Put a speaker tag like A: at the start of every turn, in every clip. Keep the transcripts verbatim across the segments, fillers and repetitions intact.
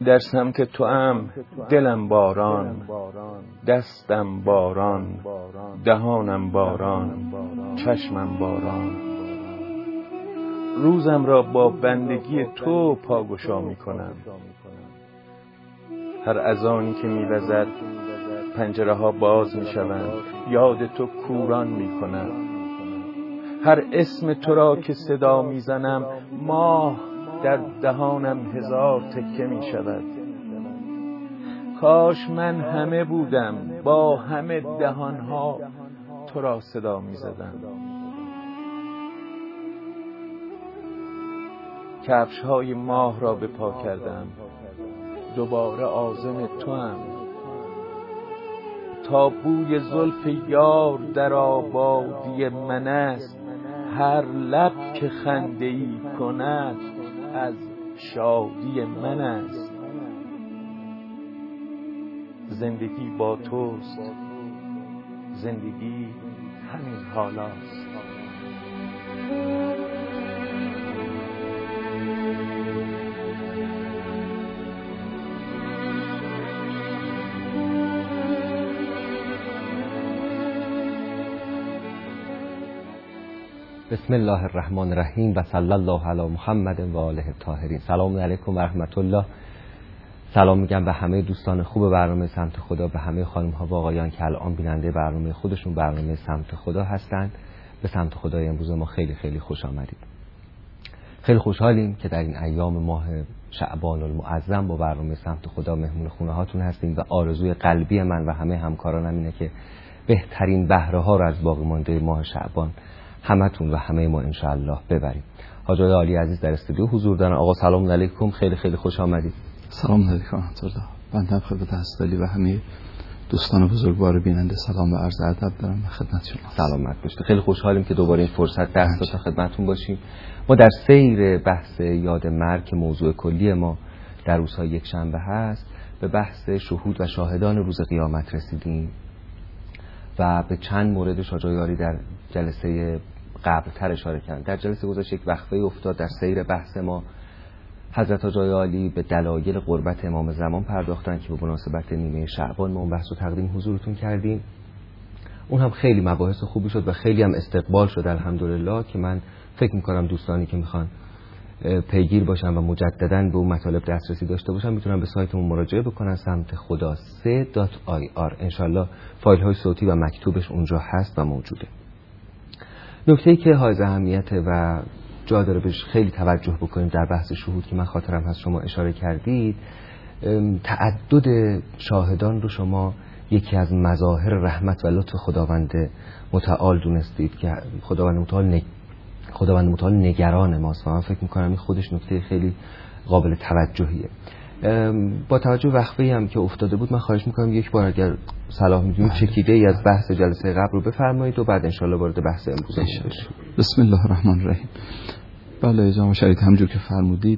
A: در سمت تو ام دلم باران، دستم باران، دهانم باران، چشمم باران. روزم را با بندگی تو پاگشا می کنم. هر اذانی که می وزد پنجره ها باز می شوند، یاد تو کوران می کنم. هر اسم تو را که صدا می زنم ماه در دهانم هزار تکه می شود. کاش من همه بودم با همه دهانها تو را صدا می زدم. کفش های ماه را به پا کردم، دوباره عازم تو ام. تا بوی زلف یار در آبادی من است، هر لب که خنده ای کند از شادی من است. زندگی با توست، زندگی همین حالاست.
B: بسم الله الرحمن الرحیم و صلی الله علی محمد و آله الطاهرین. سلام علیکم و رحمت الله. سلام میگم به همه دوستان خوب برنامه سمت خدا، به همه خانم ها و آقایان که الان بیننده برنامه خودشون برنامه سمت خدا هستند. به سمت خدای امروز ما خیلی خیلی خوش آمدید. خیلی خوشحالیم که در این ایام ماه شعبان المعظم با برنامه سمت خدا مهمون خونه هاتون هستیم و آرزوی قلبی من و همه همکارانم اینه که بهترین بهره ها رو از باقی مانده ماه شعبان همتون و همه ما انشاءالله ببریم. حاج آقای علی عزیز در استودیو حضور دارن. آقا سلام علیکم، خیلی خیلی خوش آمدید.
C: سلام علیکم ورحمت الله. بنده خدمت هستالی و همه دوستان بزرگوار بیننده سلام و عرض ادب دارم خدمت شما.
B: سلامت باشید. خیلی خوشحالیم که دوباره این فرصت دست داد تا خدمتتون باشیم. ما در سیر بحث یاد مرگ که موضوع کلی ما در روزهای یک شنبه هست، به بحث شهود و شاهدان روز قیامت رسیدیم و به چند موردش حاج آقای علی در جلسه قبل‌تر اشاره کردن. در جلسه گذشته یک وقفه افتاد در سیر بحث ما. حضرت حاج آقای علی به دلایل قربت امام زمان پرداختن که به مناسبت نیمه شعبان ما اون بحث رو تقدیم حضورتون کردیم. اون هم خیلی مباحث خوبی شد و خیلی هم استقبال شد الحمدلله، که من فکر می‌کنم دوستانی که میخوان پیگیر باشن و مجدداً به اون مطالب دسترسی داشته باشن میتونن به سایتمون مراجعه بکنن سمت خدا سه دات آی آر. انشالله فایل های صوتی و مکتوبش اونجا هست و موجوده. نکته‌ای که حائز اهمیت و جا داره بهش خیلی توجه بکنیم در بحث شهود که من خاطرم هست شما اشاره کردید، تعدد شاهدان رو شما یکی از مظاهر رحمت و لطف خداوند متعال دونستید که خداوند متعال نگ... خداوند متعال نگران ماست و من فکر میکنم این خودش نکته خیلی قابل توجهیه. با توجه وقفه‌ای هم که افتاده بود من خواهش میکنم یک بار اگر صلاح میدونید چکیده ای از بحث جلسه قبل رو بفرمایید و بعد انشالله وارد بحث امروز بشیم.
C: بسم الله الرحمن الرحیم. بله جناب شهید، همونجور که فرمودید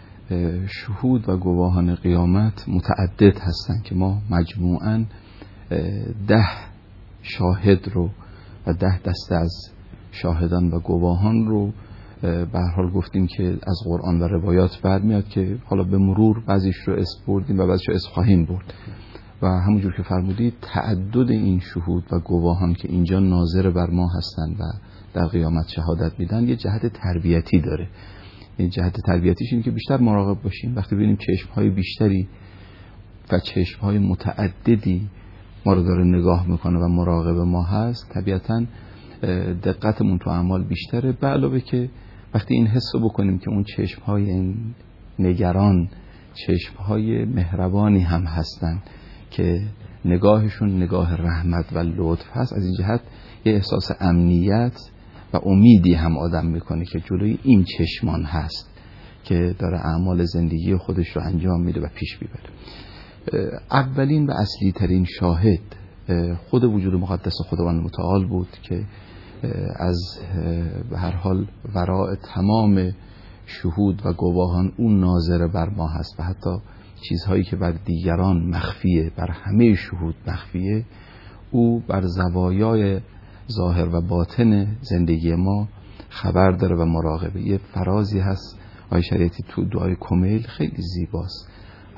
C: شهود و گواهان قیامت متعدد هستند که ما مجموعاً ده شاهد رو و ده دسته از شاهدان و گواهان رو به هر حال گفتیم که از قرآن و روایات برمیاد که حالا به مرور بعضیش رو اسم بردیم و بعضیش رو اسم خواهیم برد. و همونجور که فرمودید تعدد این شهود و گواهان که اینجا ناظر بر ما هستند و در قیامت شهادت میدن یه جهت تربیتی داره. این جهت تربیتیش اینه که بیشتر مراقب باشیم وقتی ببینیم چشم‌های بیشتری و چشم‌های متعددی ما رو داره نگاه میکنه و مراقب ما هست، طبیعتاً دقتمون تو اعمال بیشتره. به علاوه که وقتی این حس رو بکنیم که اون چشم‌های این نگران چشم‌های مهربانی هم هستن که نگاهشون نگاه رحمت و لطف هست، از این جهت یه احساس امنیت و امیدی هم آدم میکنه که جلوی این چشمان هست که داره اعمال زندگی خودش رو انجام میده و پیش میبره. اولین و اصلی ترین شاهد خود وجود مقدس خداوند متعال بود که از به هر حال وراء تمام شهود و گواهان اون ناظر بر ما هست و حتی چیزهایی که بر دیگران مخفیه بر همه شهود مخفیه، او بر زوایای ظاهر و باطن زندگی ما خبر داره و مراقبه. یه فرازی هست آیه شریعتی تو دعای کمیل خیلی زیباست.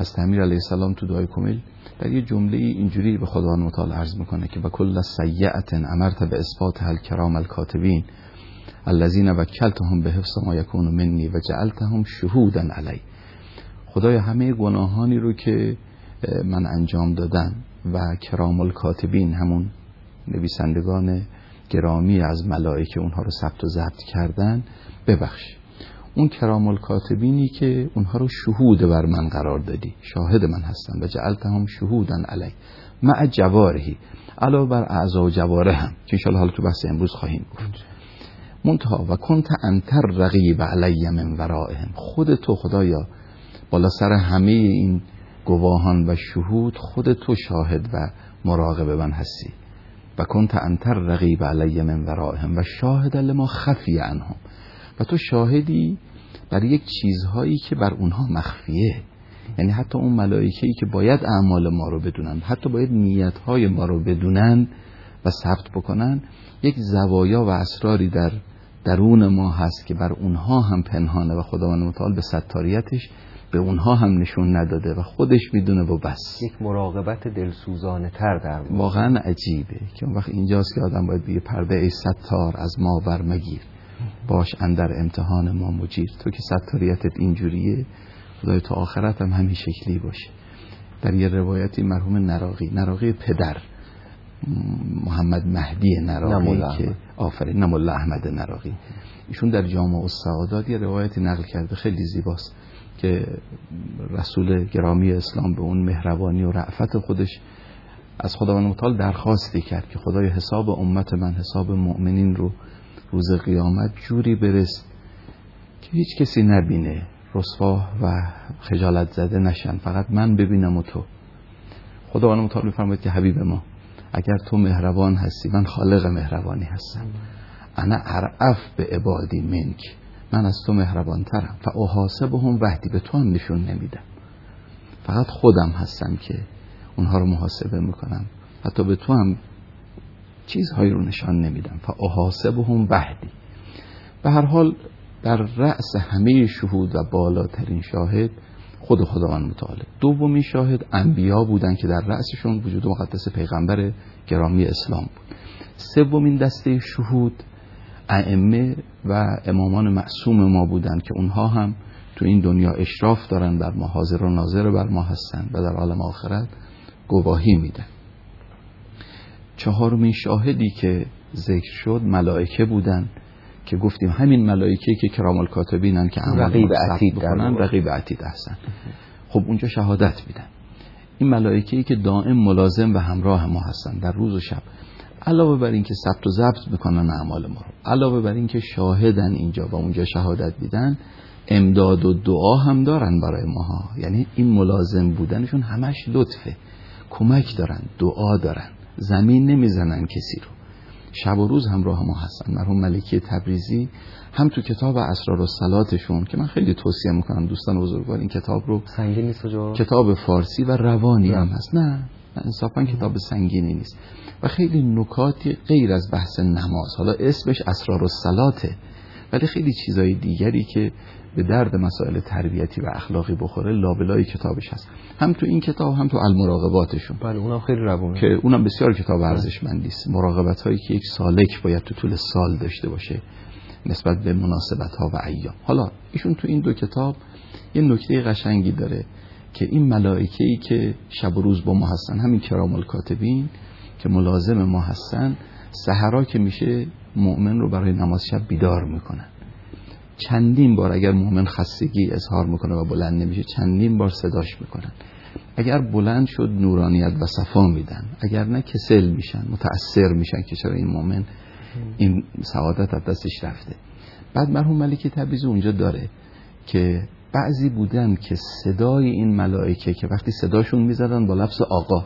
C: حضرت امیر علیه السلام تو دعای کمیل در یه جمله اینجوری به خداوند متعال عرض میکنه که و کل سیئة امرت به اثبات الکرام الکاتبین الذین وکلتهم به حفظ ما یکون منی و جعلتهم شهودا علی. خدایا همه گناهانی رو که من انجام دادم و کرام الکاتبین همون نویسندگان گرامی از ملائکه اونها رو ثبت و ضبط کردن ببخش. اون کرام الکاتبینی که اونها رو شهود بر من قرار دادی، شاهد من هستن و جعلتهم شهودا علی مع جوارحی، علاوه بر اعضا و جواره هم که انشاءالله حالا تو بحث امروز خواهیم گفت. منتها و کنت انتر رقیب علی من ورائهم، خود تو خدایا بالا سر همه این گواهان و شهود خود تو شاهد و مراقب من هستی. و کنت انتر رقیب علی من ورائهم و شاهد لما خفی عنهم، و تو شاهدی بر یک چیزهایی که بر اونها مخفیه. یعنی حتی اون ملائکه‌ای که باید اعمال ما رو بدونن، حتی باید نیت‌های ما رو بدونن و ثبت بکنن، یک زوایا و اسراری در درون ما هست که بر اونها هم پنهانه و خداوند متعال به ستاریتش به اونها هم نشون نداده و خودش میدونه و بس.
B: یک مراقبت دلسوزانه تر در ما.
C: واقعا عجیبه که اون وقت اینجاست که آدم باید بگه پرده ای ستار از ما ورمگیر، باش اندر امتحان ما مجیر. تو که ستاریتت اینجوریه، خدای تو آخرت هم همین شکلی باشه. در یه روایتی مرحوم نراقی نراقی پدر محمد مهدی نراقی که آفرین نمولا احمد نراقی، ایشون در جامع السعادات یه روایتی نقل کرده خیلی زیباست که رسول گرامی اسلام به اون مهربانی و رأفت خودش از خداوند متعال درخواستی کرد که خدای حساب امت من، حساب مؤمنین رو روز قیامت جوری برس که هیچ کسی نبینه، رسوا و خجالت زده نشن، فقط من ببینم و تو. خداوند متعال می‌فرماید که حبیب ما اگر تو مهربان هستی، من خالق مهربانی هستم. انا ارعف به عبادی منک، من از تو مهربان ترم. فاحاسبهم وحدی، به تو هم نشون نمیدم، فقط خودم هستم که اونها رو محاسبه میکنم، حتی به تو هم چیزهایی رو نشان نمیدم. فاحاسبهم وحدی. به هر حال در رأس همه شهود و بالاترین شاهد خود خداوند متعال. دومین شاهد انبیا بودن که در رأسشون وجود مقدس پیغمبر گرامی اسلام بود. سومین دسته شهود ائمه و امامان معصوم ما بودن که اونها هم تو این دنیا اشراف دارن بر ما، حاضر و ناظر بر ما هستن و در عالم آخرت گواهی میدن. چهارمین شاهدی که ذکر شد ملائکه بودن که گفتیم همین ملائکه که کرام الکاتبینن که
B: رقیب عتید
C: بکنن، رقیب عتید هستن. خب اونجا شهادت میدن. این ملائکه‌ای که دائم ملازم و همراه ما هستن در روز و شب، علاوه بر این که ثبت و ضبط میکنن اعمال ما رو، علاوه بر این که شاهدن اینجا و اونجا شهادت میدن، امداد و دعا هم دارن برای ماها. یعنی این ملازم بودنشون همش لطفه، کمک دارن، دعا دارن، زمین نمیزنن کسی رو، شب و روز همراه ما هستن. مرحوم ملکی تبریزی هم تو کتاب اسرار الصلاتشون که من خیلی توصیه میکنم دوستان بزرگوار این کتاب رو،
B: سنگین نیست جو؟
C: کتاب فارسی و روانی هم هست. نه انصافا کتاب سنگینی نیست و خیلی نکاتی غیر از بحث نماز، حالا اسمش اسرار الصلاته ولی خیلی چیزای دیگری که به درد مسائل تربیتی و اخلاقی بخوره لابلای کتابش هست، هم تو این کتاب هم تو المراقباتشون.
B: بله اونم خیلی روونه
C: که اونم بسیار کتاب ارزشمندی است. مراقبت هایی که یک سالک باید تو طول سال داشته باشه نسبت به مناسبت ها و ایام. حالا ایشون تو این دو کتاب یه نکته قشنگی داره که این ملائکه‌ای که شب و روز با ما هستن، همین کرام الکاتبین که ملازم ما هستن، سحرا که میشه مؤمن رو برای نماز شب بیدار میکنن. چندین بار اگر مؤمن خستگی اظهار میکنه و بلند نمیشه، چندین بار صداش میکنن. اگر بلند شد نورانیت و صفا میدن، اگر نه کسل میشن، متأثر میشن که چرا این مؤمن این سعادت از دستش رفته. بعد مرحوم ملکی تبریزی اونجا داره که بعضی بودن که صدای این ملائکه که وقتی صداشون میزدن با لفظ آقا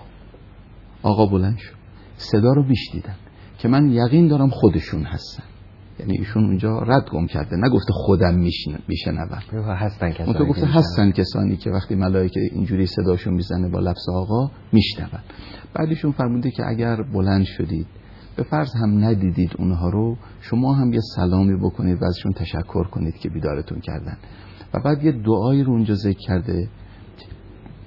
C: آقا بلند شد، صدا رو میشنیدن که من یقین دارم خودشون هستن. یعنی ایشون اونجا رد گم کرده، نگفته خودم میشنوم،
B: هستن کسانی
C: تو گفته هستن کسانی که وقتی ملائکه اینجوری صداشون میزنه با لفظ آقا میشنون. بعدشون فرموده که اگر بلند شدید به فرض هم ندیدید اونها رو، شما هم یه سلامی بکنید و ازشون تشکر کنید که بیدارتون کردن. و بعد یه دعایی رو اونجا ذکر کرده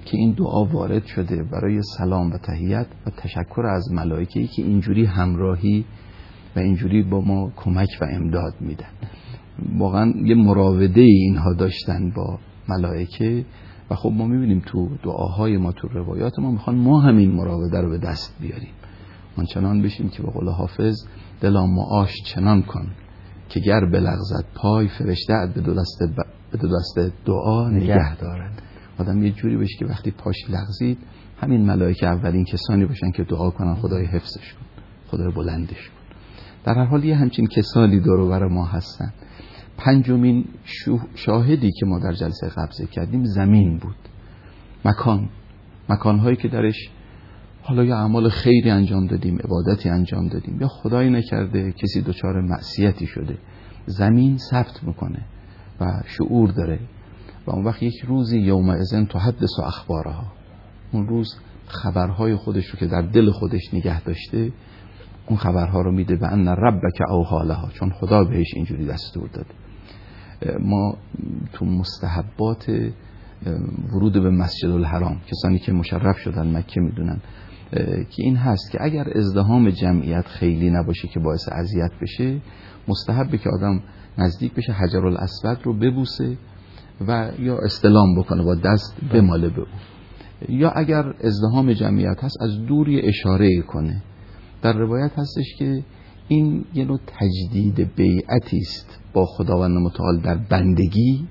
C: که این دعا وارد شده برای سلام و تحیت و تشکر از ملائکه‌ای که اینجوری همراهی و اینجوری با ما کمک و امداد میدن. واقعا یه مراوده اینها داشتن با ملائکه و خب ما میبینیم تو دعاهای ما، تو روایات ما میخوان ما همین مراوده رو به دست بیاریم. آنچنان بشیم که به قول حافظ دلا معاش چنان کن که گر بلغزد پای فرشته به دو دست ب... به دو دست دعا نگه دارد. آدم یه جوری بشه که وقتی پاش لغزید همین ملائکه اولین کسانی باشن که دعا کنن خدای حفظش کن، خدای بلندش کن. در هر حال یه همچین کسانی دور و بر ما هستن. پنجمین شاهدی که ما در جلسه قبل ذکر کردیم زمین بود، مکان، مکانهایی که درش حالا یا اعمال خیری انجام دادیم، عبادتی انجام دادیم، یا خدایی نکرده کسی دچار معصیتی شده، زمین ثبت میکنه و شعور داره و اون وقت یک روزی یومئذ تحدث اخبارها، اون روز خبرهای خودش رو که در دل خودش نگه داشته اون خبرها رو میده به ان ربک اوحی لها، چون خدا بهش اینجوری دستور داده. ما تو مستحبات ورود به مسجد الحرام، کسانی که مشرف شدن مکه میدونن که این هست که اگر ازدحام جمعیت خیلی نباشه که باعث اذیت بشه، مستحبه که آدم نزدیک بشه حجر الاسود رو ببوسه و یا استلام بکنه با دست بماله به او، یا اگر ازدحام جمعیت هست از دوری اشاره کنه. در روایت هستش که این یه نوع تجدید بیعتی است با خداوند متعال در بندگی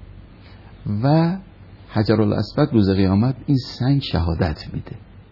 C: و حجر الاسود روز قیامت این سنگ شهادت میده.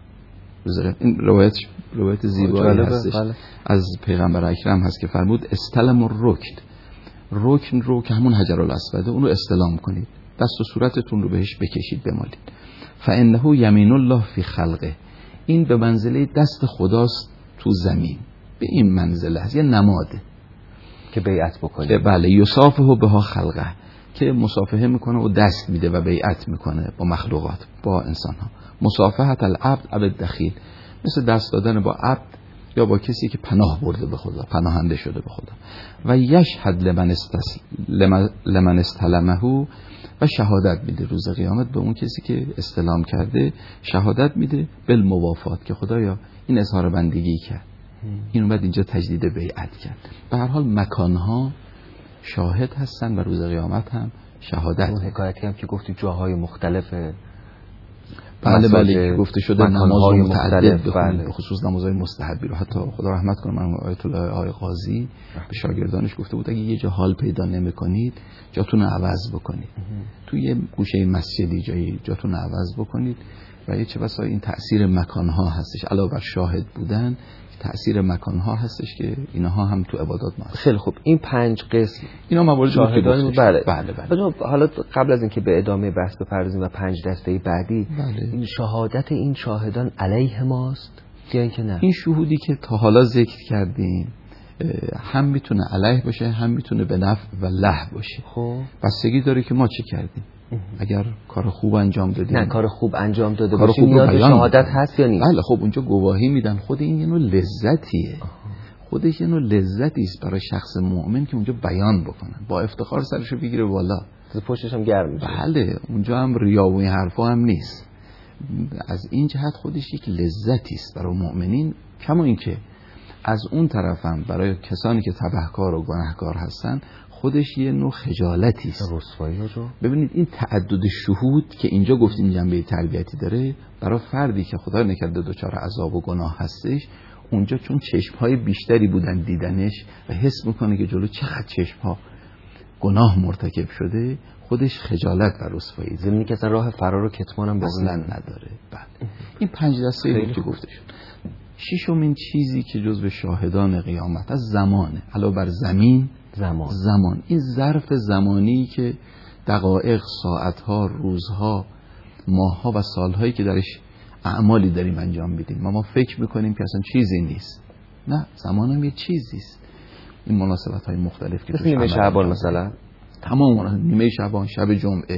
C: این روایت روایت زیبایی هستش بله. از پیغمبر اکرم هست که فرمود استلم الرکن، رکن رو که همون حجر الاسوده اون رو استلام کنید، دست و صورتتون رو بهش بکشید بمالید. فانه یمین الله فی خلقه، این به منزله دست خداست تو زمین، به این منزله هست، یه نماده
B: که بیعت بکنه.
C: بله، یصافحه بها خلقه، که مصافحه میکنه و دست میده و بیعت میکنه با مخلوقات، با انسان ها. مصافحت العبد عبد دخیل، مثل دست دادن با عبد یا با کسی که پناه برده به خدا، پناهنده شده به خدا. و یشهد لمن استس لمن استلمه، و شهادت میده روز قیامت به اون کسی که استلام کرده، شهادت میده بالموافات که خدایا این اظهار بندگی کرد، این اومد اینجا تجدید بیعت کرد. به هر حال مکانها شاهد هستن و روز قیامت هم شهادت.
B: اون حکایتی هم که گفتی جاهای مختلف،
C: بله بله گفته شده نمازهای مختلف بخونید، به خصوص نمازهای مستحبی رو. حتی خدا رحمت کنه من آیت الله آقای قاضی به شاگردانش گفته بود اگه یه جا حال پیدا نمی‌کنید جاتون رو عوض بکنید، توی یه گوشه مسجدی جایی جاتون رو عوض بکنید. و یه چه بسا این تأثیر مکانها هستش، علاوه بر شاهد بودن تأثیر مکانها هستش که اینها هم تو عبادات ما هست.
B: خیلی خوب، این پنج قسم
C: اینا موارد
B: شاهدان بود. بله
C: بله بله.
B: حالا قبل از اینکه به ادامه بحث بپردازیم و پنج دسته بعدی،
C: بله.
B: این شهادت این شاهدان علیه ماست یا اینکه نه؟
C: این شهودی که تا حالا ذکر کردیم هم میتونه علیه باشه، هم میتونه به نفع و لهو باشه.
B: خب
C: بستگی داره که ما چه کردیم. اگر کار خوب انجام دادیم،
B: نه کار خوب انجام داده باشیم نیاز به شهادت هست یا نیست؟
C: بله خب اونجا گواهی میدن. خود این یه نوع لذتیه، خودش یه نوع لذتی است برای شخص مؤمن که اونجا بیان بکنن، با افتخار سرشو بگیره بالا،
B: پشتش هم گرم میشه.
C: بله اونجا هم ریا و این حرفا هم نیست. از این جهت خودش یک لذتی است برای مؤمنین. کما اینکه از اون طرف هم برای کسانی که تبهکار و گناهکار هستن خودش یه نوع خجالتی است،
B: رسوایی رو.
C: ببینید این تعدد شهود که اینجا گفتیم جنبه تربیتی داره، برای فردی که خدا نکرده دچار عذاب و گناه هستش، اونجا چون چشم‌های بیشتری بودن دیدنش و حس میکنه که جلو چقدر چشم‌ها گناه مرتکب شده، خودش خجالت و رسوایی
B: داره. که اصلا راه فرار و کتمان هم
C: اصلا نداره. بله این پنج دسته بود که گفته شد. ششمین چیزی که جزو شاهدان قیامت از زمانه، علاوه بر زمین
B: زمان.
C: زمان این ظرف زمانی که دقایق، ساعتها، روزها، ماهها و سالهایی که درش اعمالی داریم انجام میدیم ما ما فکر میکنیم که اصلا چیزی نیست. نه، زمان هم یه چیزی است. این مناسبت های مختلف که توش
B: نیمه شعبان مثلا،
C: تمام نیمه شعبان، شب جمعه،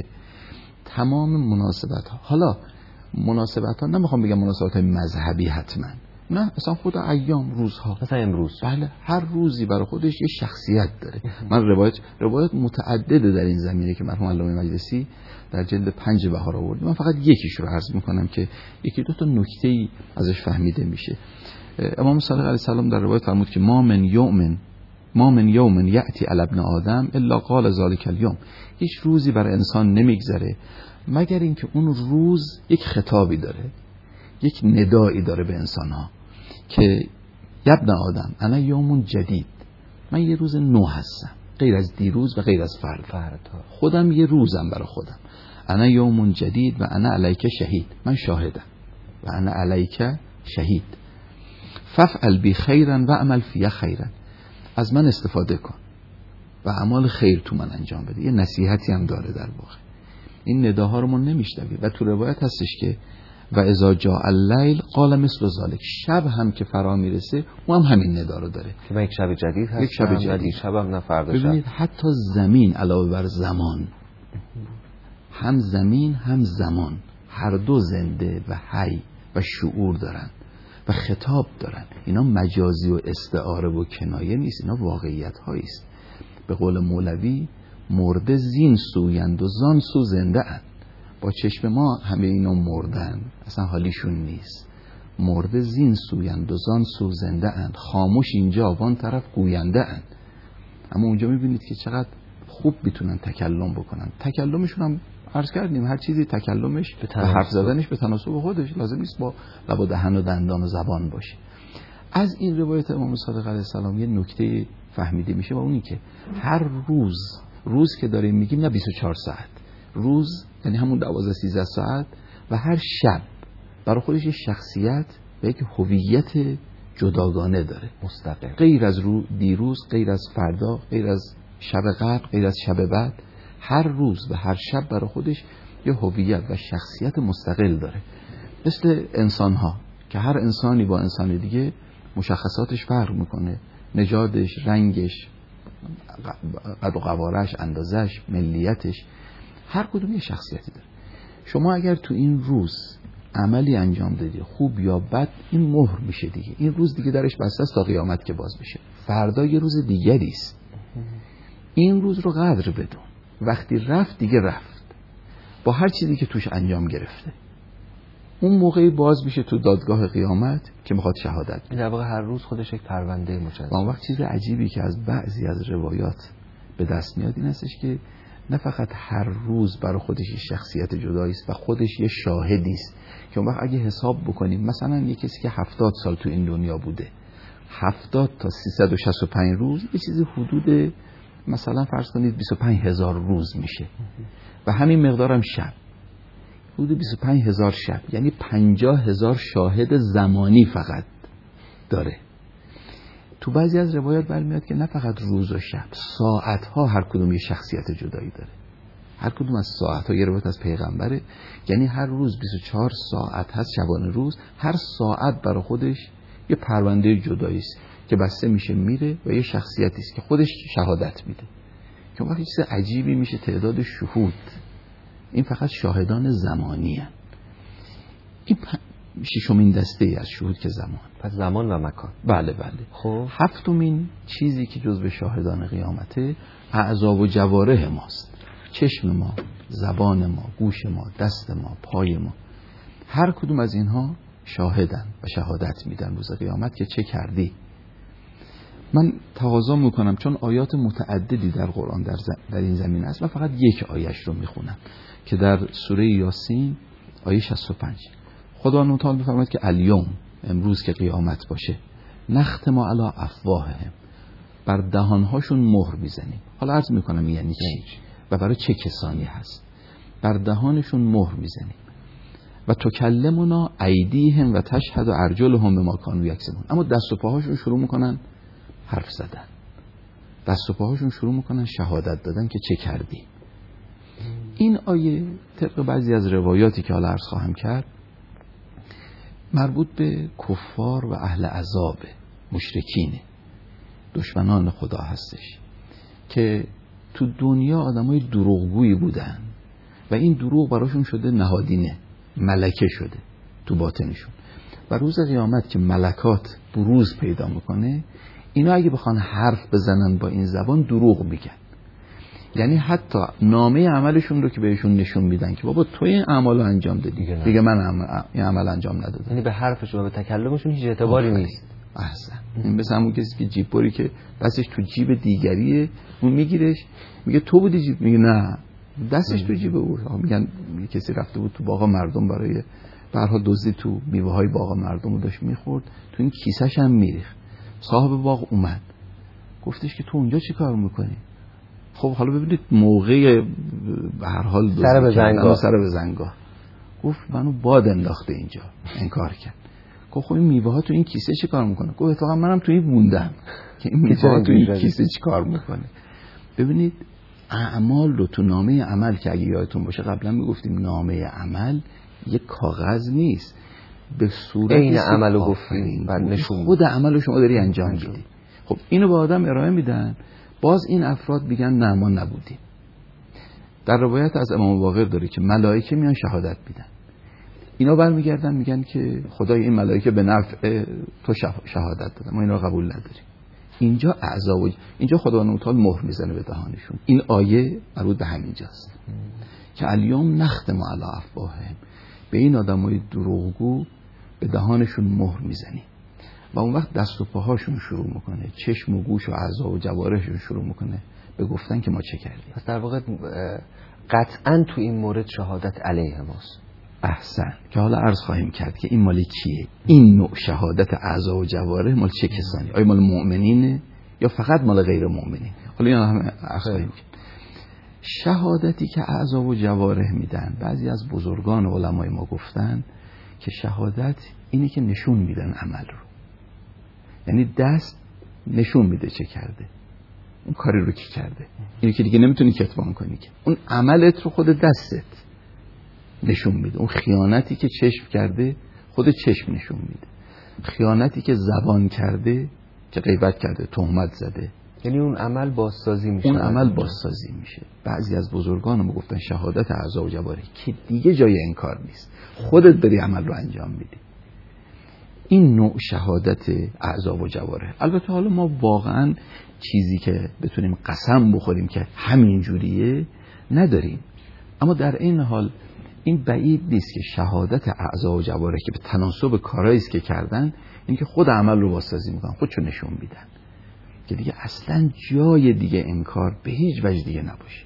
C: تمام مناسبت ها. حالا مناسبت ها نمیخوام بگم مناسبت های مذهبی حتما، نه اصلا خود ایام، روزها،
B: مثلا امروز.
C: بله، هر روزی برای خودش یه شخصیت داره. من روایت روایت متعدده در این زمینه که مرحوم علامه مجلسی در جلد پنج بهار آورد. من فقط یکیش رو عرض میکنم که یکی دو تا نکته‌ای ازش فهمیده میشه. امام صادق علیه السلام در روایت فرمود که ما من یوم ما من یوم یأتی علی ابن آدم الا قال ذلک الیوم. هیچ روزی برای انسان نمیگذره مگر اینکه اون روز یک خطابی داره، یک ندایی داره به انسان‌ها که ابن آدم انا یوم جدید، من یه روز نو هستم، غیر از دیروز و غیر از فردا. خودم یه روزم برای خودم. انا یوم جدید و انا علیک شهید، من شاهدم و انا علیک شهید. ففعل بی خیرا و عمل فی خیرا، از من استفاده کن و اعمال خیر تو من انجام بده. یه نصیحتی هم داره در واقع. این نداها رو ما نمیشنویم و تو روایت هستش که و اذا جاء اللیل قال مثل ذلک، شب هم که فرا میرسه اون هم همین ندا رو داره
B: که من یک شب جدید هستم،
C: یک شب جدید،
B: شبم نه فردا شب.
C: ببینید حتی زمین علاوه بر زمان، هم زمین هم زمان، هر دو زنده و حی و شعور دارن و خطاب دارن. اینا مجازی و استعاره و کنایه نیست، اینا واقعیت هایی است. به قول مولوی مرده زین سویند و زان سو زنده اند. با چشم ما همه اینا مردن، اصلا حالیشون نیست. مرده زین سویند و زان سو زنده اند، خاموش اینجا وان طرف گوینده اند. اما اونجا میبینید که چقدر خوب میتونن تکلم بکنن. تکلمشون هم عرض کردیم هر چیزی تکلمش و حرف زدنش به تناسب خودش، لازم نیست با لب و دهن و دندان و زبان باشه. از این روایت امام صادق علیه السلام یه نکته فهمیده میشه و اونی که هر روز، روز که داریم میگیم نه بیست و چهار ساعت، روز یعنی همون دوازده سیزده ساعت، و هر شب برای خودش یه شخصیت و یک هویت جداگانه داره، مستقل، غیر از رو دیروز، غیر از فردا، غیر از شب قبل، غیر از شب بعد. هر روز و هر شب برای خودش یه هویت و شخصیت مستقل داره. مثل انسان ها که هر انسانی با انسان دیگه مشخصاتش فرق میکنه، نژادش، رنگش، قد و قوارش، اندازش، ملیتش، هر کدوم یه شخصیتی داره. شما اگر تو این روز عملی انجام دادی خوب یا بد، این مهر میشه دیگه. این روز دیگه درش بسته است تا قیامت که باز بشه. فردا یه روز دیگری است. این روز رو قدر بدون. وقتی رفت دیگه رفت، با هر چیزی که توش انجام گرفته. اون موقعی باز میشه تو دادگاه قیامت که میخواد شهادت بده.
B: در واقع هر روز خودش یک پرونده مجزا.
C: اون وقت چیز عجیبی که از بعضی از روایات به دست میاد این هستش که نه فقط هر روز برای خودش یه شخصیت جدایی است و خودش یه شاهدی است که اون وقت اگه حساب بکنیم مثلا یه کسی که هفتاد سال تو این دنیا بوده، هفتاد تا سیصد و شصت و پنج روز، یه چیزی حدود مثلا فرض کنید بیست و پنج هزار روز میشه و همین مقدارم شب، حدود بیست و پنج هزار شب، یعنی پنجاه هزار شاهد زمانی فقط داره. تو بعضی از روایات برمیاد که نه فقط روز و شب، ساعتها هر کدوم یه شخصیت جدایی داره. هر کدوم از ساعتها یه روایت از پیغمبره، یعنی هر روز بیست و چهار ساعت هست شبانه روز، هر ساعت برای خودش یه پرونده جدایی است که بسته میشه میره و یه شخصیتی است که خودش شهادت میده. که اون وقت چیز عجیبی میشه تعداد شهود. این فقط شاهدان زمانی هست. این ششمین دسته ای از شهود که زمان.
B: پس زمان و مکان.
C: بله بله.
B: خب
C: هفتمین چیزی که جزو شاهدان قیامته اعضا و جوارح ماست. چشم ما، زبان ما، گوش ما، دست ما، پای ما. هر کدوم از اینها شاهدن و شهادت میدن روز قیامت که چه کردی. من تقاضا میکنم چون آیات متعددی در قرآن در, در این زمینه است، من فقط یک آیش رو میخونم که در سوره یاسین آیه شصت و پنج خدا تعالی میفرماید که الیوم، امروز که قیامت باشه، نختم علی افواههم، بر دهانهاشون مهر میزنیم. حالا عرض میکنم یعنی چی و برای چه کسانی هست. بر دهانشون مهر میزنیم و تکلمنا ایدیهم و تشهد ارجلهم بما کانوا یکسبون، اما دست و پاهاشون شروع میکنن حرف زدن، دست و پاهاشون شروع میکنن شهادت دادن که چه کردی. این آیه طبق بعضی از روایاتی که حالا عرض خواهم کرد مربوط به کفار و اهل عذاب، مشرکین، دشمنان خدا هستش که تو دنیا آدمای دروغگویی بودن و این دروغ براشون شده نهادینه، ملکه شده تو باطنشون. و روز قیامت که ملکات بروز پیدا میکنه، اینا اگه بخوان حرف بزنن با این زبان دروغ میگن. یعنی حتی نامه عملشون رو که بهشون نشون میدن که بابا تو این اعمالو انجام دادی، دیگه من عمل... این عمل انجام ندادم.
B: یعنی به حرفشون و به تکلمشون هیچ اعتباری نیست.
C: احسن. این مثل همون کسی که جیب بری که دستش تو جیب دیگریه، اون میگیرش میگه تو بودی جیب، میگه نه دستش تو جیب او. میگن کسی رفته بود تو باغ مردم برای به هر حال دزدی تو میوه های باغ مردم رو داشت میخورد، تو این کیسه‌ش هم میریخت. صاحب باغ اومد گفتش که تو اونجا چی کار میکنی؟ خب حالا ببینید موقع به هر حال
B: سر به زنگاه
C: سر به زنگاه گفت منو باد انداخته اینجا، انکار کرد. گفت خب این میوه ها تو این کیسه چی کار میکنه؟ گفت اتفاقا منم تو این موندم که این میوه ها تو این کیسه چی کار میکنه. ببینید اعمال رو تو نامه عمل که اگه یادتون باشه قبلا میگفتیم نامه عمل یک کاغذ نیست، به صورت
B: این عملو گفتیم بعد نشون
C: خود عملو شما داری انجام میدی. خب اینو به آدم ارائه میدن، باز این افراد میگن نه ما نبودیم. در روایت از امام باقر داره که ملائکه میان شهادت میدن، اینا برمیگردن میگن که خدای این ملائکه به نفع تو شهادت دادن، ما اینا قبول نداریم. اینجا اعضا و اینجا خداوند متعال مهر میزنه به دهانشون. این آیه مربوط به همینجاست که الیوم نختم علی افواههم، به این آدمای دروغگو به دهانشون مهر میزنی و اون وقت دست و پاهاشون شروع میکنه، چشم و گوش و اعضا و جوارحشون شروع میکنه به گفتن که ما چه کردیم.
B: پس در واقع قطعا تو این مورد شهادت علیه ماست.
C: احسن. که حالا عرض خواهیم کرد که این مال کیه؟ این نوع شهادت اعضا و جوارح مال چه کسانی؟ آیا مال مؤمنینه یا فقط مال غیر مؤمنین؟ حالا اینا هم عرض خواهیم کرد. شهادتی که اعضا و جوارح میدن، بعضی از بزرگان علمای ما گفتن که شهادت اینی که نشون میدن عمل رو، یعنی دست نشون میده چه کرده، اون کاری رو که کرده، اینی که دیگه نمیتونی کتمان کنی که اون عملت رو خود دستت نشون میده. اون خیانتی که چشم کرده خود چشم نشون میده، خیانتی که زبان کرده که غیبت کرده، تهمت زده،
B: یعنی اون عمل بازسازی میشه.
C: اون عمل بازسازی میشه. بعضی از بزرگان ما گفتن شهادت اعضا و جوارح که دیگه جای انکار نیست، خودت داری عمل رو انجام میدی. این نوع شهادت اعضا و جوارح. البته حالا ما واقعا چیزی که بتونیم قسم بخوریم که همین جوریه نداریم، اما در این حال این بعید نیست که شهادت اعضا و جوارح که به تناسب کارهایی که کردن، این که خود عمل رو بازسازی میکنن، خودشو نشون میدن که دیگه اصلا جای دیگه انکار به هیچ وجه دیگه نباشه.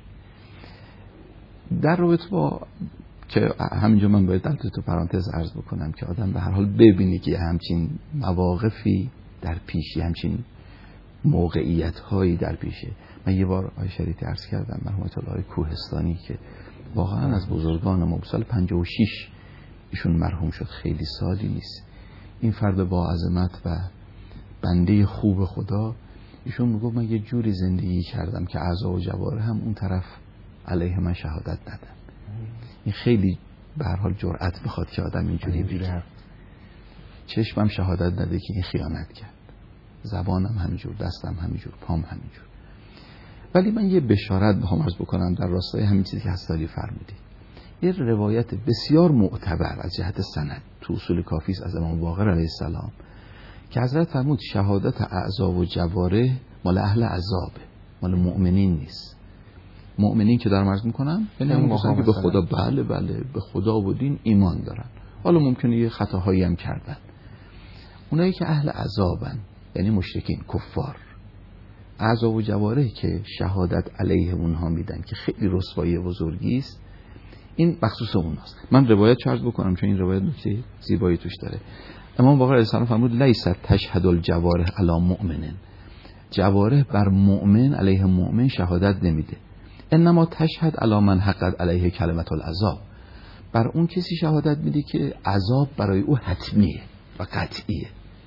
C: در رابطه با که همینجا من باید در تو پرانتز عرض بکنم که آدم به هر حال ببینی که همچین مواقفی در پیشی، همچین موقعیت هایی در پیشه. من یه بار آیه شریعتی عرض کردم مرحوم الله کوهستانی که واقعا از بزرگان ما، سال پنجاه و شش ایشون مرحوم شد، خیلی سالی نیست. این فرد با عظمت و بنده خوب خدا، ایشون میگفت من یه جوری زندگی کردم که اعضا و جوارح هم اون طرف علیه من شهادت ندن. این خیلی به هر حال جرأت میخواد که آدم اینجوری بگه. چشمم شهادت نده که این خیانت کرد، زبانم همینجور، دستم همینجور، پام همینجور. ولی من یه بشارت میخوام عرض بکنم در راستای همین چیزی که حضرت فرمودید. یه روایت بسیار معتبر از جهت سند تو اصول کافی است از امام باقر علیه السلام که حضرت فرمود شهادت اعضا و جوارح مال اهل عذابه، مال مؤمنین نیست. مؤمنین که دارم عرض میکنم یعنی همون کسانی که به خدا بله بله به خدا و دین ایمان دارن، حالا ممکنه یه خطاهایی هم کردن. اونایی که اهل عذابن یعنی مشرکین، کفار، اعضا و جوارح که شهادت علیه اونها میدن که خیلی رسوایی بزرگی است، این مخصوص اوناست. من روایت چارز بکنم چون این روایت نکته زیبایی توش داره. امام باقر علیه السلام فرمود لیست تشهد الجوارح علی مؤمن، جوارح بر مؤمن علیه مؤمن شهادت نمیده، انما تشهد علی من حقت علیه کلمت العذاب، بر اون کسی شهادت میده که عذاب برای او حتمیه و قطعیه.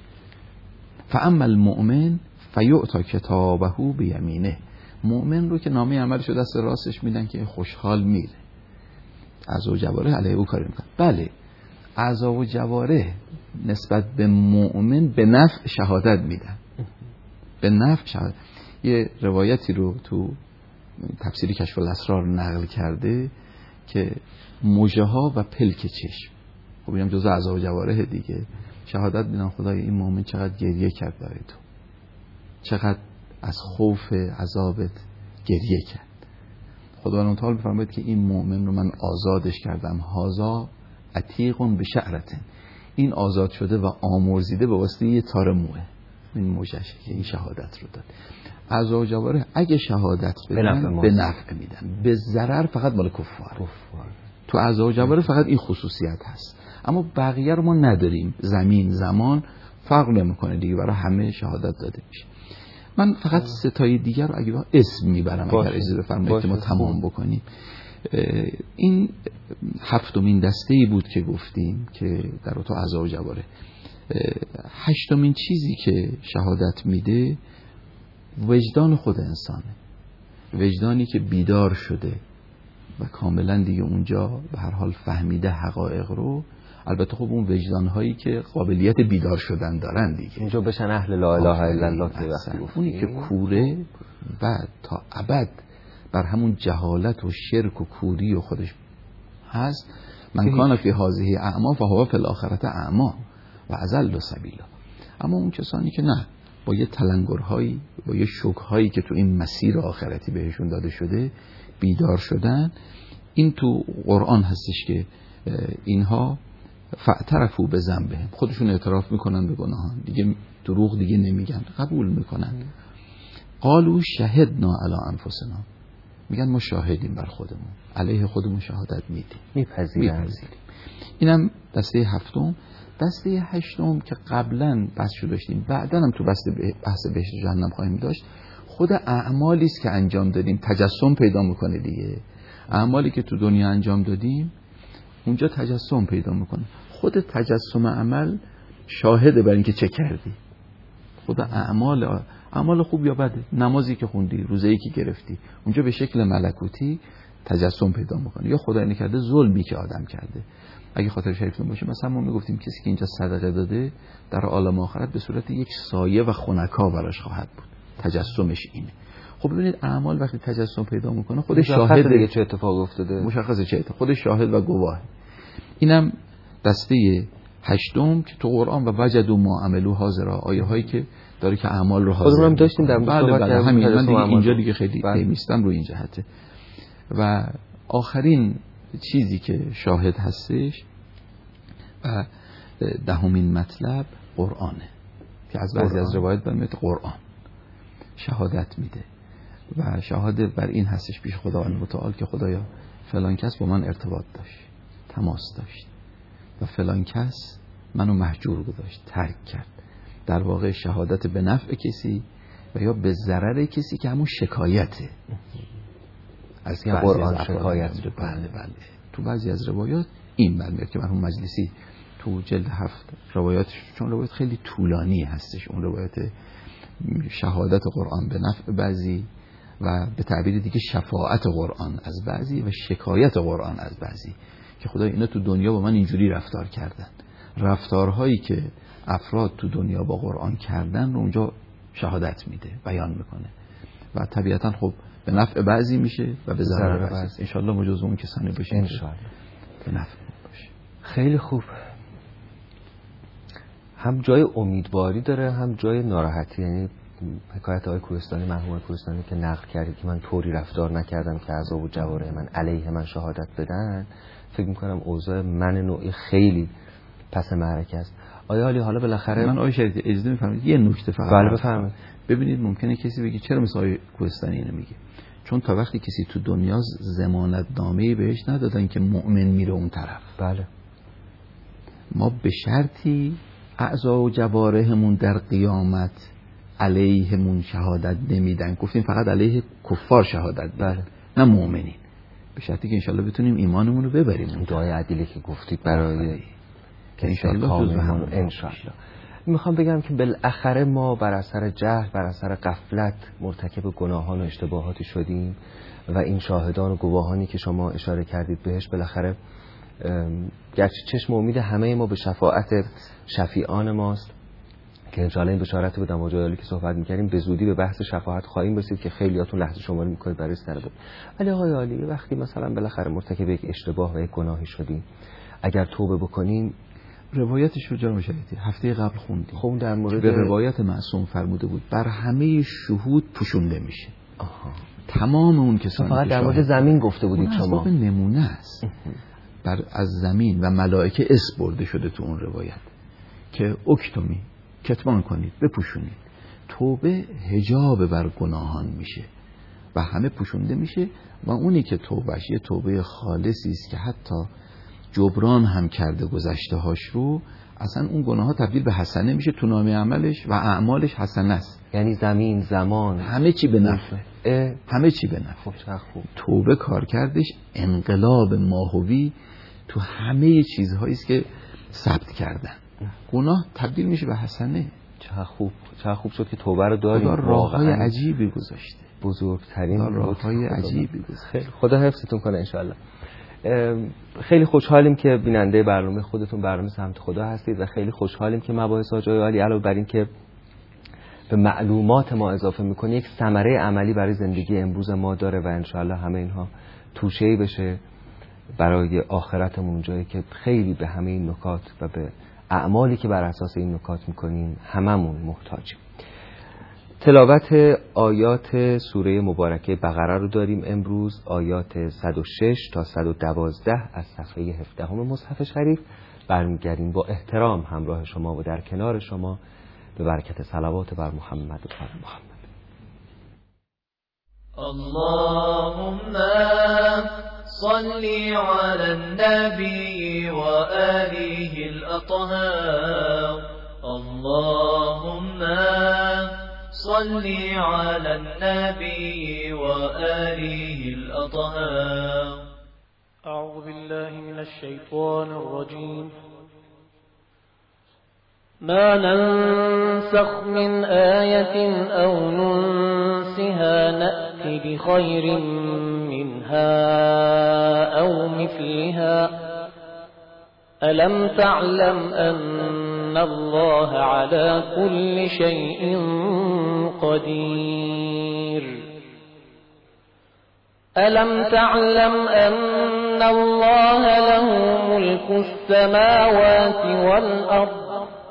C: فاما المؤمن فیعطی کتابه بیمینه، مؤمن رو که نامه عملش رو دست راستش میدن که خوشحال میره، اعضا و جوارح علیه او کاری میکنن. بله اعضا و جوارح نسبت به مؤمن به نفع شهادت میدن، به نفع شهادت. یه روایتی رو تو تفسیری کشف الاسرار نقل کرده که مژه ها و پلک چشم، خب اینم جزء اعضا و جوارح دیگه، شهادت میدن خدای این مؤمن چقدر گریه کرد برای تو، چقدر از خوف عذابت گریه کرد. خداوند تعالی میفرماید که این مؤمن رو من آزادش کردم، هازا عتیق بشعرتن، این آزاد شده و آمرزیده به واسطه یه تار موه. این موجشه که این شهادت رو داد. عزا و جواره اگه شهادت بدن به نفع میدن، به ضرر فقط مال کفار. تو عزا و جواره فقط این خصوصیت هست، اما بقیه رو ما نداریم. زمین زمان فرق نمیکنه دیگه، برای همه شهادت داده میشه. من فقط ستای دیگر رو اگه اسم میبرم اگر اجازه بفرمایید که ما تمام بکنیم. این هفتمین دسته‌ای بود که گفتیم که در تو عزا و جواره. هشتمین چیزی که شهادت میده وجدان خود انسانه، وجدانی که بیدار شده و کاملا دیگه اونجا به هر حال فهمیده حقایق رو. البته خب اون وجدان هایی که قابلیت بیدار شدن دارن دیگه
B: اینجا بشن اهل لا اله الا الله که وقتی
C: اونی که کوره و تا ابد بر همون جهالت و شرک و کوری و خودش هست. من کان فی هذه اعما فهو فی الاخره اعما و اضل سبیلا. اما اون کسانی که نه، با یه تلنگرهایی، با یه شوکهایی که تو این مسیر آخرتی بهشون داده شده بیدار شدن. این تو قرآن هستش که اینها فاعترفوا بذنبهم، خودشون اعتراف میکنن به گناهان، دیگه دروغ دیگه نمیگن، قبول میکنن. قالوا شهدنا علی انفسنا، میگن ما شاهدیم بر خودمون، علیه خودمون شهادت میدیم،
B: میپذیریم.
C: اینم دسته هفتم. دسته هشتم که قبلا بحث داشتیم، بعدا هم تو بحث بحث بهشت و جهنم خواهیم داشت، خود اعمالی است که انجام دادیم تجسم پیدا میکنه دیگه. اعمالی که تو دنیا انجام دادیم اونجا تجسم پیدا میکنه. خود تجسم عمل شاهده بر اینکه چه کردی. خود اعمال اعمال خوب یا بده، نمازی که خوندی، روزه‌ای که گرفتی، اونجا به شکل ملکوتی تجسم پیدا میکنه. یا خدای نکرده ظلمی که آدم کرده، اگه خاطر شریفتون باشه مثلا ما میگفتیم کسی که اینجا صدقه داده در عالم آخرت به صورت یک سایه و خنکا براش خواهد بود. تجسمش اینه. خب ببینید اعمال وقتی تجسم پیدا میکنه خودش شاهد
B: دیگه چه اتفاق افتاده،
C: مشخصه چه اتفاق، خودش شاهد و گواه. اینم دسته هشتم که تو قرآن و وجد و ما عملو حاضرا، آیه هایی که داره که اعمال رو حاضر
B: خودمون داشتیم در
C: بله
B: صحبت
C: بله همین. من دیگه اینجا دیگه خیلی
B: بله.
C: نیستم رو این جهته. و آخرین چیزی که شاهد هستش و دهمین مطلب قرآنه که از بعضی از روایت برمیاد قرآن شهادت میده و شهادت بر این هستش پیش خداوند متعال که خدایا فلان کس با من ارتباط داشت، تماس داشت و فلان کس منو محجور گذاشت، ترک کرد. در واقع شهادت به نفع کسی و یا به ضرر کسی که همون شکایته. از
B: قرآن شکایت.
C: بله بله. تو بعضی از روایات این برمیاد که مرحوم مجلسی تو جلد هفت روایاتش، چون روایت خیلی طولانی هستش، اون روایت شهادت قرآن به نفع بعضی و به تعبیر دیگه شفاعت قرآن از بعضی و شکایت قرآن از بعضی، که خدا اینا تو دنیا با من اینجوری رفتار کردن. رفتارهایی که افراد تو دنیا با قرآن کردن رو اونجا شهادت میده، بیان میکنه و طبیعتا خب به نفع بعضی میشه و به ضرر بعضی. ان شاء الله ما جزو اون کسانی باشیم
B: ان شاء الله
C: به نفع باشه.
B: خیلی خوب. هم جای امیدواری داره هم جای ناراحتی. یعنی حکایت آقای کوهستانی، مرحوم کوهستانی که نقل کردید که من طوری رفتار نکردم که عذاب و جواره من علیه من شهادت بدن، فکر میکنم اوضاع من نوعی خیلی پس معرکه است. آیا حالی حالا بالاخره
C: من آقای شریعتی اجازه میفرمایید یه نکته فقط
B: بله بفرمایید.
C: ببینید ممکنه کسی بگه چرا مثل آقای کوهستانی اینو میگه؟ چون تا وقتی کسی تو دنیا ضمانت نامه‌ای بهش ندادن که مؤمن میره اون طرف.
B: بله.
C: ما به شرطی اعضا و جوارحمون در قیامت علیهمون شهادت نمیدن، گفتیم فقط علیه کفار شهادت بله، نه مؤمنین، به شرطی که انشالله بتونیم ایمانمون رو ببریم.
B: دعای عدیله که گفتید برای که انشالله کامل انشالله. میخوام بگم که بالاخره ما بر اثر جهل، بر اثر غفلت مرتکب گناهان و اشتباهاتی شدیم و این شاهدان و گواهانی که شما اشاره کردید بهش بالاخره گرچه چشم امید همه ما به شفاعت شفیعان ماست که انشاءالله این بشارت رو بدم و جایی که صحبت میکردیم به زودی به بحث شفاعت خواهیم رسید که خیلیاتون لحظه شماری میکنید برای سر بود. ولی آقای عالی وقتی مثلا بالاخره مرتکب یک اشتباه و یک گناهی شدیم اگر توبه بکنیم
C: روایتش رو جناب شریعتی هفته قبل خوندیم،
B: خون در مورد
C: به روایت معصوم فرموده بود بر همه شهود پوشونده میشه. آها. تمام اون کسانی
B: فقط در مورد زمین گفته بودید شما.
C: اسباب نمونه است. بر از زمین و ملائکه اس برده شده تو اون روایت که اکتمی کتمان کنید، بپوشونید. توبه حجاب بر گناهان میشه و همه پوشونده میشه و اونی که توبهش یه توبه خالصی است که حتی جبران هم کرده گذشته هاش رو، اصلا اون گناه ها تبدیل به حسنه میشه تو نامه عملش و اعمالش حسنه است.
B: یعنی زمین، زمان،
C: همه چی به نفعه، همه چی به نفعه.
B: خب چه خوب.
C: توبه کار کردش انقلاب ماهوی تو همه چیزهایی است که ثبت کردن. گناه تبدیل میشه به حسنه.
B: چه خوب، چه خوب شد که توبه رو داریم.
C: خدا راههای عجیبی گذاشته،
B: بزرگترین
C: راههای عجیبی گذاشته.
B: خدا حفظتون کنه انشالله. خیلی خوشحالیم که بیننده برنامه خودتون برنامه سمت خدا هستید و خیلی خوشحالیم که مباحث آجای عالی علاوه بر این که به معلومات ما اضافه میکنه، یک ثمره عملی برای زندگی امروز ما داره و انشالله همه اینها توشه‌ای بشه برای آخرتمون، جایی که خیلی به همه این نکات و به اعمالی که بر اساس این نکات میکنیم هممون محتاجیم. تلاوت آیات سوره مبارکه بقره رو داریم امروز، آیات صد و شش تا صد و دوازده از صفحه هفده هم مصحف شریف. برمیگردیم با احترام همراه شما و در کنار شما به برکت صلوات بر محمد و بر محمد.
D: اللهم صل على النبي وآله الأطهار. اللهم صل على النبي وآله الأطهار. أعوذ بالله من الشيطان الرجيم. ما ننسخ من آية أو ننسها نأتي بخير منها أو مثلها. ألم تعلم أن الله على كل شيء قدير. ألم تعلم أن الله له ملك السماوات والأرض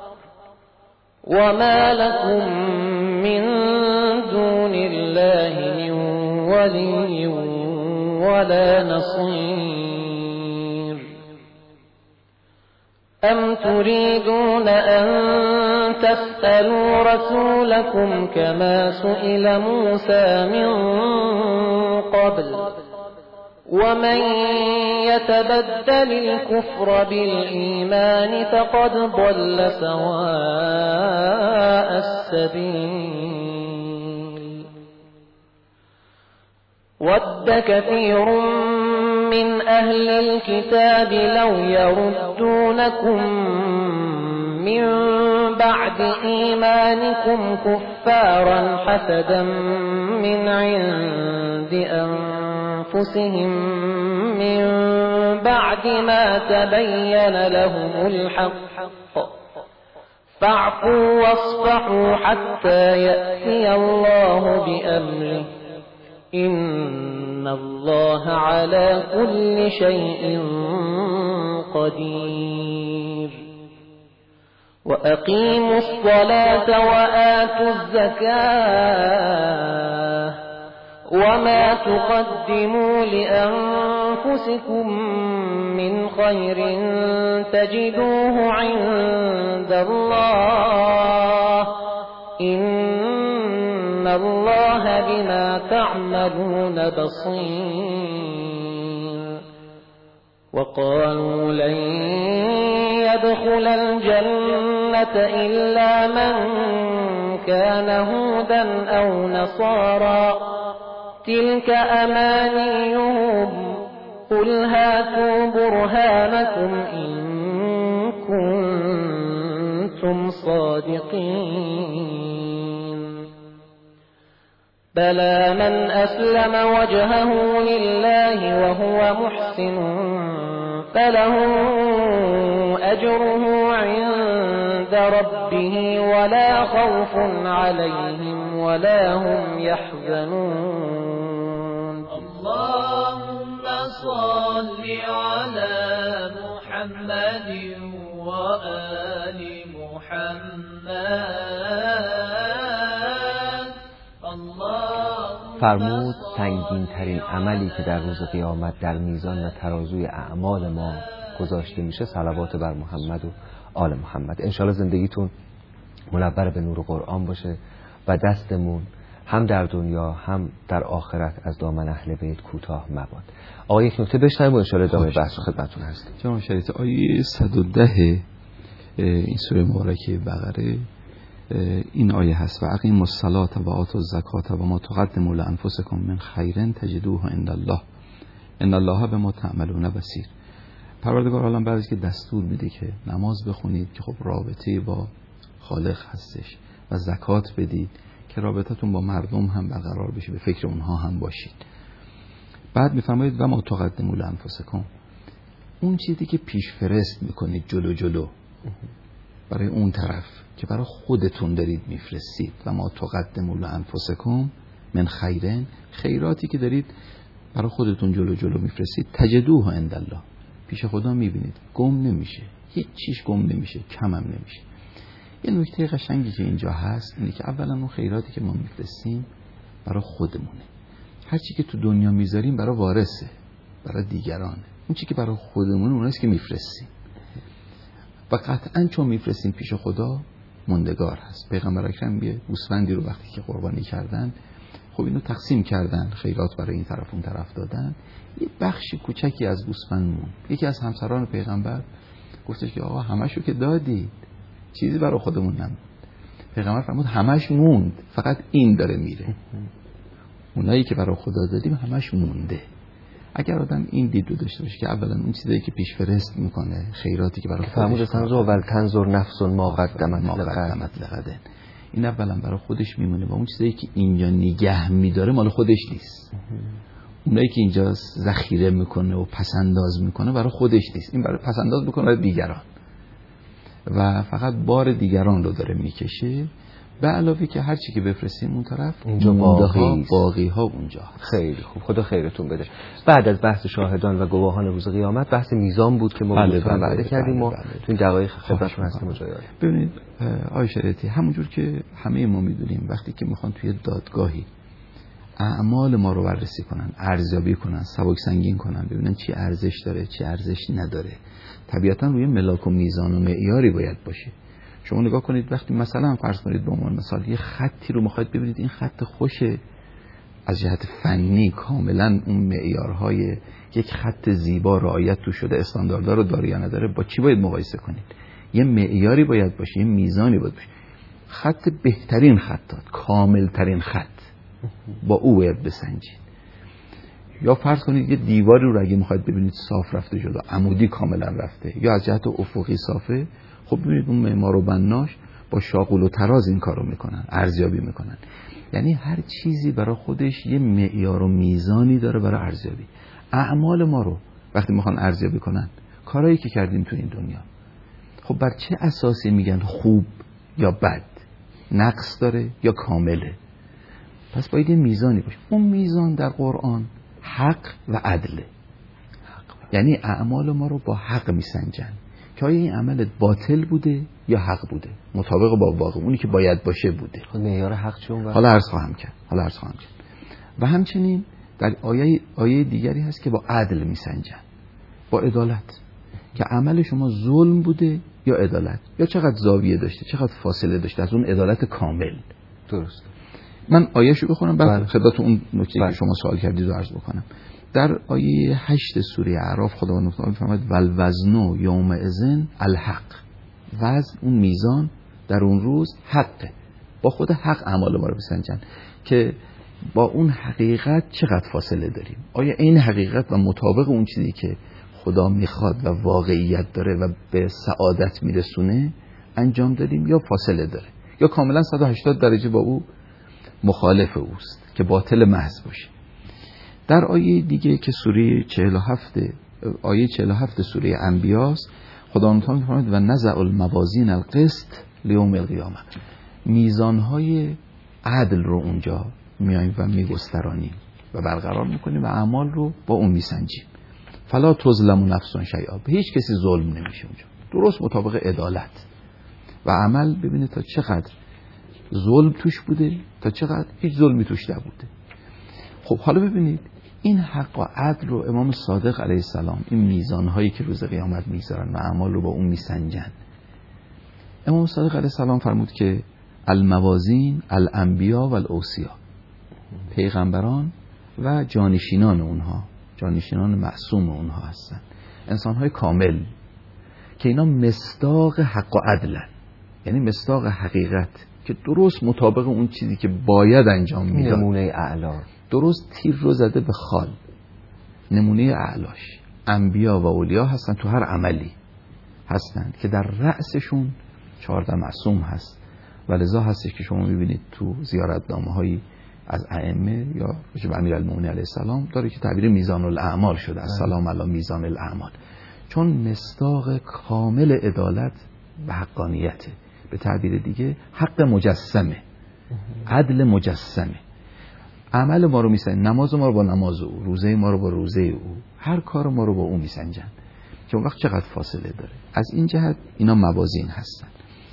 D: وما لكم من دون الله من ولي ولا نصير. أم تريدون أن تسألوا رسولكم كما سئل موسى من قبل ومن يتبدل الكفر بالإيمان فقد ضل سواء السبيل. ود كثير من أهل الكتاب لو يردونكم من بعد إيمانكم كفارا حسدا من عند أنفسهم من بعد ما تبين لهم الحق فاعفوا واصفحوا حتى يأتي الله بأمره إن الله على كل شيء قدير. وأقيموا الصلاة وآتوا الزكاة وما تقدموا لأنفسكم من خير تجدوه عند الله إن الله بما تعملون بصير. وقالوا لن يدخل الجنة إلا من كان هودا أو نصارى تلك أمانيهم قل هاتوا برهانكم إن كنتم صادقين. بلى من أسلم وجهه لله وهو محسن فله أجره عند ربه ولا خوف عليهم ولا هم يحزنون. اللهم صل على محمد وآل محمد.
B: فرمود سنگین ترین عملی که در روز قیامت در میزان و ترازوی اعمال ما گذاشته میشه صلوات بر محمد و آل محمد. انشالله زندگیتون منور به نور قرآن باشه و دستمون هم در دنیا هم در آخرت از دامن اهل بیت کوتاه مباد. آقا یک نکته بشنویم و انشالله ادامه بحث خدمتتون هستیم.
C: جناب شریعت، آیه صد و ده این سوره مبارکه بقره این آیه هست: و اقیموا الصلاة و آتوا الزکات و ما تقدموا لانفسکم من خیر تجدوه عند الله ان الله بما تعملون بصیر. پروردگار عالم بعد از که دستور میده که نماز بخونید که خب رابطه با خالق هستش و زکات بدید که رابطتون با مردم هم برقرار بشه، به فکر اونها هم باشید. بعد میفرمایید و ما تقدموا لانفسکم، اون چیزی که پیش فرست میکنید جلو جلو برای اون طرف که برای خودتون دارید میفرستید، و ما تقدموا لانفسکم من خیرن، خیراتی که دارید برای خودتون جلو جلو میفرستید، تجدوه عند الله، پیش خدا میبینید، گم نمیشه، هیچ چیز گم نمیشه، کم هم نمیشه. یه نکته قشنگی که اینجا هست اینه که اولا اون خیراتی که ما میفرستیم برای خودمونه، هر چی که تو دنیا میذاریم برای وارثه، برای دیگرانه. اون چی که برای خودمون اوناست که میفرستیم و قطعا چون میفرستیم پیش خدا موندگار هست. پیغمبر اکرم یه گوسفندی رو وقتی که قربانی کردن، خب اینو تقسیم کردن، خیرات برای این طرف اون طرف دادن، یه بخشی کوچکی از گوسفند موند. یکی از همسران پیغمبر گفتش که آقا همشو که دادید، چیزی برای خودمون نموند. پیغمبر فرمود همش موند، فقط این داره میره. اونایی که برای خدا دادیم همش مونده. اگر آدم این دید رو داشته باشه که اولا اون چیزایی که پیش فرست میکنه، خیراتی که برای خودش
B: تنظر و تنظر نفس ما قدمت
C: لغد، این اولا برای خودش میمونه و اون چیزایی که اینجا نگه میداره مال خودش نیست. اونایی که اینجا ذخیره میکنه و پسنداز میکنه برای خودش نیست، این برای پسنداز میکنه برای دیگران و فقط بار دیگران رو داره میکشه. به علاوه که هر چی که بفرستیم اون طرف
B: اونجا باقی
C: باقی ها اونجا.
B: خیلی خوب، خدا خیرتون بده. بعد از بحث شاهدان و گواهان روز قیامت بحث میزان بود که ما
C: بله
B: بله
C: بله
B: کردیم و
C: بله بله.
B: تو این دقایق خدمتتون هستیم.
C: ببینید آقای شریعتی، همونجور که همه ما میدونیم وقتی که میخوان توی دادگاهی اعمال ما رو بررسی کنن، ارزیابی کنن، سبک سنگین کنن، ببینن چی ارزش داره چی ارزش نداره، طبیعتا روی ملاک و میزان و معیاری باید باشه. شما نگاه کنید وقتی مثلا فرض کنید به عنوان مثال یه خطی رو میخواید ببینید این خط خوشه از جهت فنی، کاملا اون معیارهای یک خط زیبا رعایت تو شده، استانداردها رو داره یا نداره، با چی باید مقایسه کنید؟ یه معیاری باید باشه، یه میزانی باید باشه. خط بهترین خطات، کامل ترین خط، با او باید بسنجید. یا فرض کنید یه دیواری رو اگه میخواید ببینید صاف رفته جلو، عمودی کاملا رفته، یا از جهت افقی صافه، خب ببینید اون معمار و بناش با شاغل و تراز این کارو میکنن، ارزیابی میکنن. یعنی هر چیزی برای خودش یه معیار و میزانی داره برای ارزیابی. اعمال ما رو وقتی میخوان ارزیابی کنن، کارهایی که کردیم تو این دنیا، خب بر چه اساسی میگن خوب یا بد، نقص داره یا کامله؟ پس باید یه میزانی باشه. اون میزان در قرآن حق و عدله. یعنی اعمال ما رو با حق میسنجن که آیا این عملت باطل بوده یا حق بوده، مطابق با واقع اونی که باید باشه بوده.
B: خود معیار حق چون
C: حالا عرض خواهم کرد حالا عرض خواهم کرد و همچنین در آیه آیه دیگری هست که با عدل میسنجن، با عدالت، که عمل شما ظلم بوده یا عدالت، یا چقدر زاویه داشته، چقدر فاصله داشته از اون عدالت کامل.
B: درست.
C: من آیه‌شو بخونم بعد
B: بله.
C: خدمت اون نکته
B: بله.
C: که شما سوال کردید رو عرض بکنم. در آیه هشت سوره اعراف خداوند متعال فرمود والوزن یومئذ الحق، وزن اون میزان در اون روز حقه، با خود حق اعمال ما رو بسنجن که با اون حقیقت چقدر فاصله داریم. آیا این حقیقت و مطابق اون چیزی که خدا میخواد و واقعیت داره و به سعادت میرسونه انجام دادیم یا فاصله داره، یا کاملا صد و هشتاد درجه با او مخالف اوست که باطل محض باشه. در آیه دیگه که سوره چهل و هفت آیه چهل و هفت سوره انبیاست، خداوند تعالی فرمود و نزع الموازین القسط لیوم القیامه، میزانهای عدل رو اونجا میایم و میگسترانیم و برقرار میکنیم و اعمال رو با اون میسنجیم. فلا تظلم نفس شیئا، به هیچ کسی ظلم نمیشه اونجا. درست مطابق عدالت و عمل. ببینید تا چقدر ظلم توش بوده، تا چقدر هیچ ظلمی توش نبوده. خب حالا ببینید این حق و عدل رو امام صادق علیه السلام، این میزانهایی که روز قیامت میگذارن و اعمال رو با اون میسنجن، امام صادق علیه السلام فرمود که الموازین الانبیا و الاوصیا، پیغمبران و جانشینان اونها، جانشینان معصوم اونها هستن، انسانهای کامل که اینا مصداق حق و عدلن، یعنی مصداق حقیقت که درست مطابق اون چیزی که باید انجام میداد،
B: نمونه اعلا،
C: درست تیر رو زده به خال، نمونه اعلاش انبیا و اولیا هستن، تو هر عملی هستن که در رأسشون چهارده معصوم هست و لذا هستش که شما میبینید تو زیارتنامه هایی از ائمه یا رجب امیرالمومنین علیه السلام داره که تعبیر میزان الاعمال شده، السلام علی میزان الاعمال، چون مصداق کامل عدالت و حقانیته. به تعبیر دیگه حق مجسمه، عدل مجسمه. عمل ما رو میسنجن، نماز ما رو با نماز او، روزه ما رو با روزه او، هر کار ما رو با او میسنجن که اون وقت چقدر فاصله داره. از این جهت اینا موازین هستن.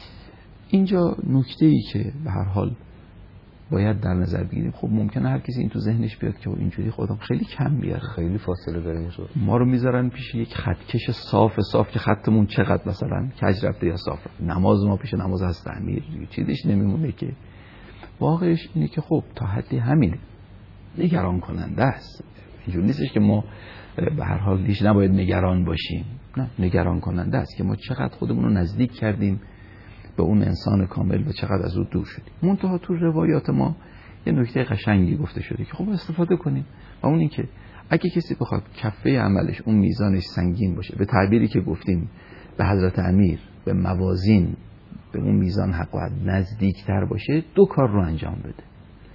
C: اینجا نکته ای که به هر حال باید در نظر بگیریم، خب ممکنه هر کسی این تو ذهنش بیاد که اینجوری خودم خیلی کم بیاره،
B: خیلی فاصله داره اینجا،
C: ما رو میذارن پیش یک خطکش صاف صاف که خطمون چقدر مثلا کج رفته یا صاف رفته، نماز ما پیش نماز هست تعمیر چیزش نمیمونه. که واقعش اینه که خب تا حدی همینه، نگران کننده است. اینجوری نیستش که ما به هر حال هیچ نباید نگران باشیم، نه، نگران کننده است که ما چقدر خودمون رو نزدیک کردیم به اون انسان کامل و چقدر از او دور شدیم. منتها تو روایات ما یه نکته قشنگی گفته شده که خب استفاده کنیم و اون این که اگه کسی بخواد کفه عملش اون میزانش سنگین باشه، به تعبیری که گفتیم به حضرت امیر، به موازین، به اون میزان حق و عدل نزدیکتر باشه، دو کار رو انجام بده.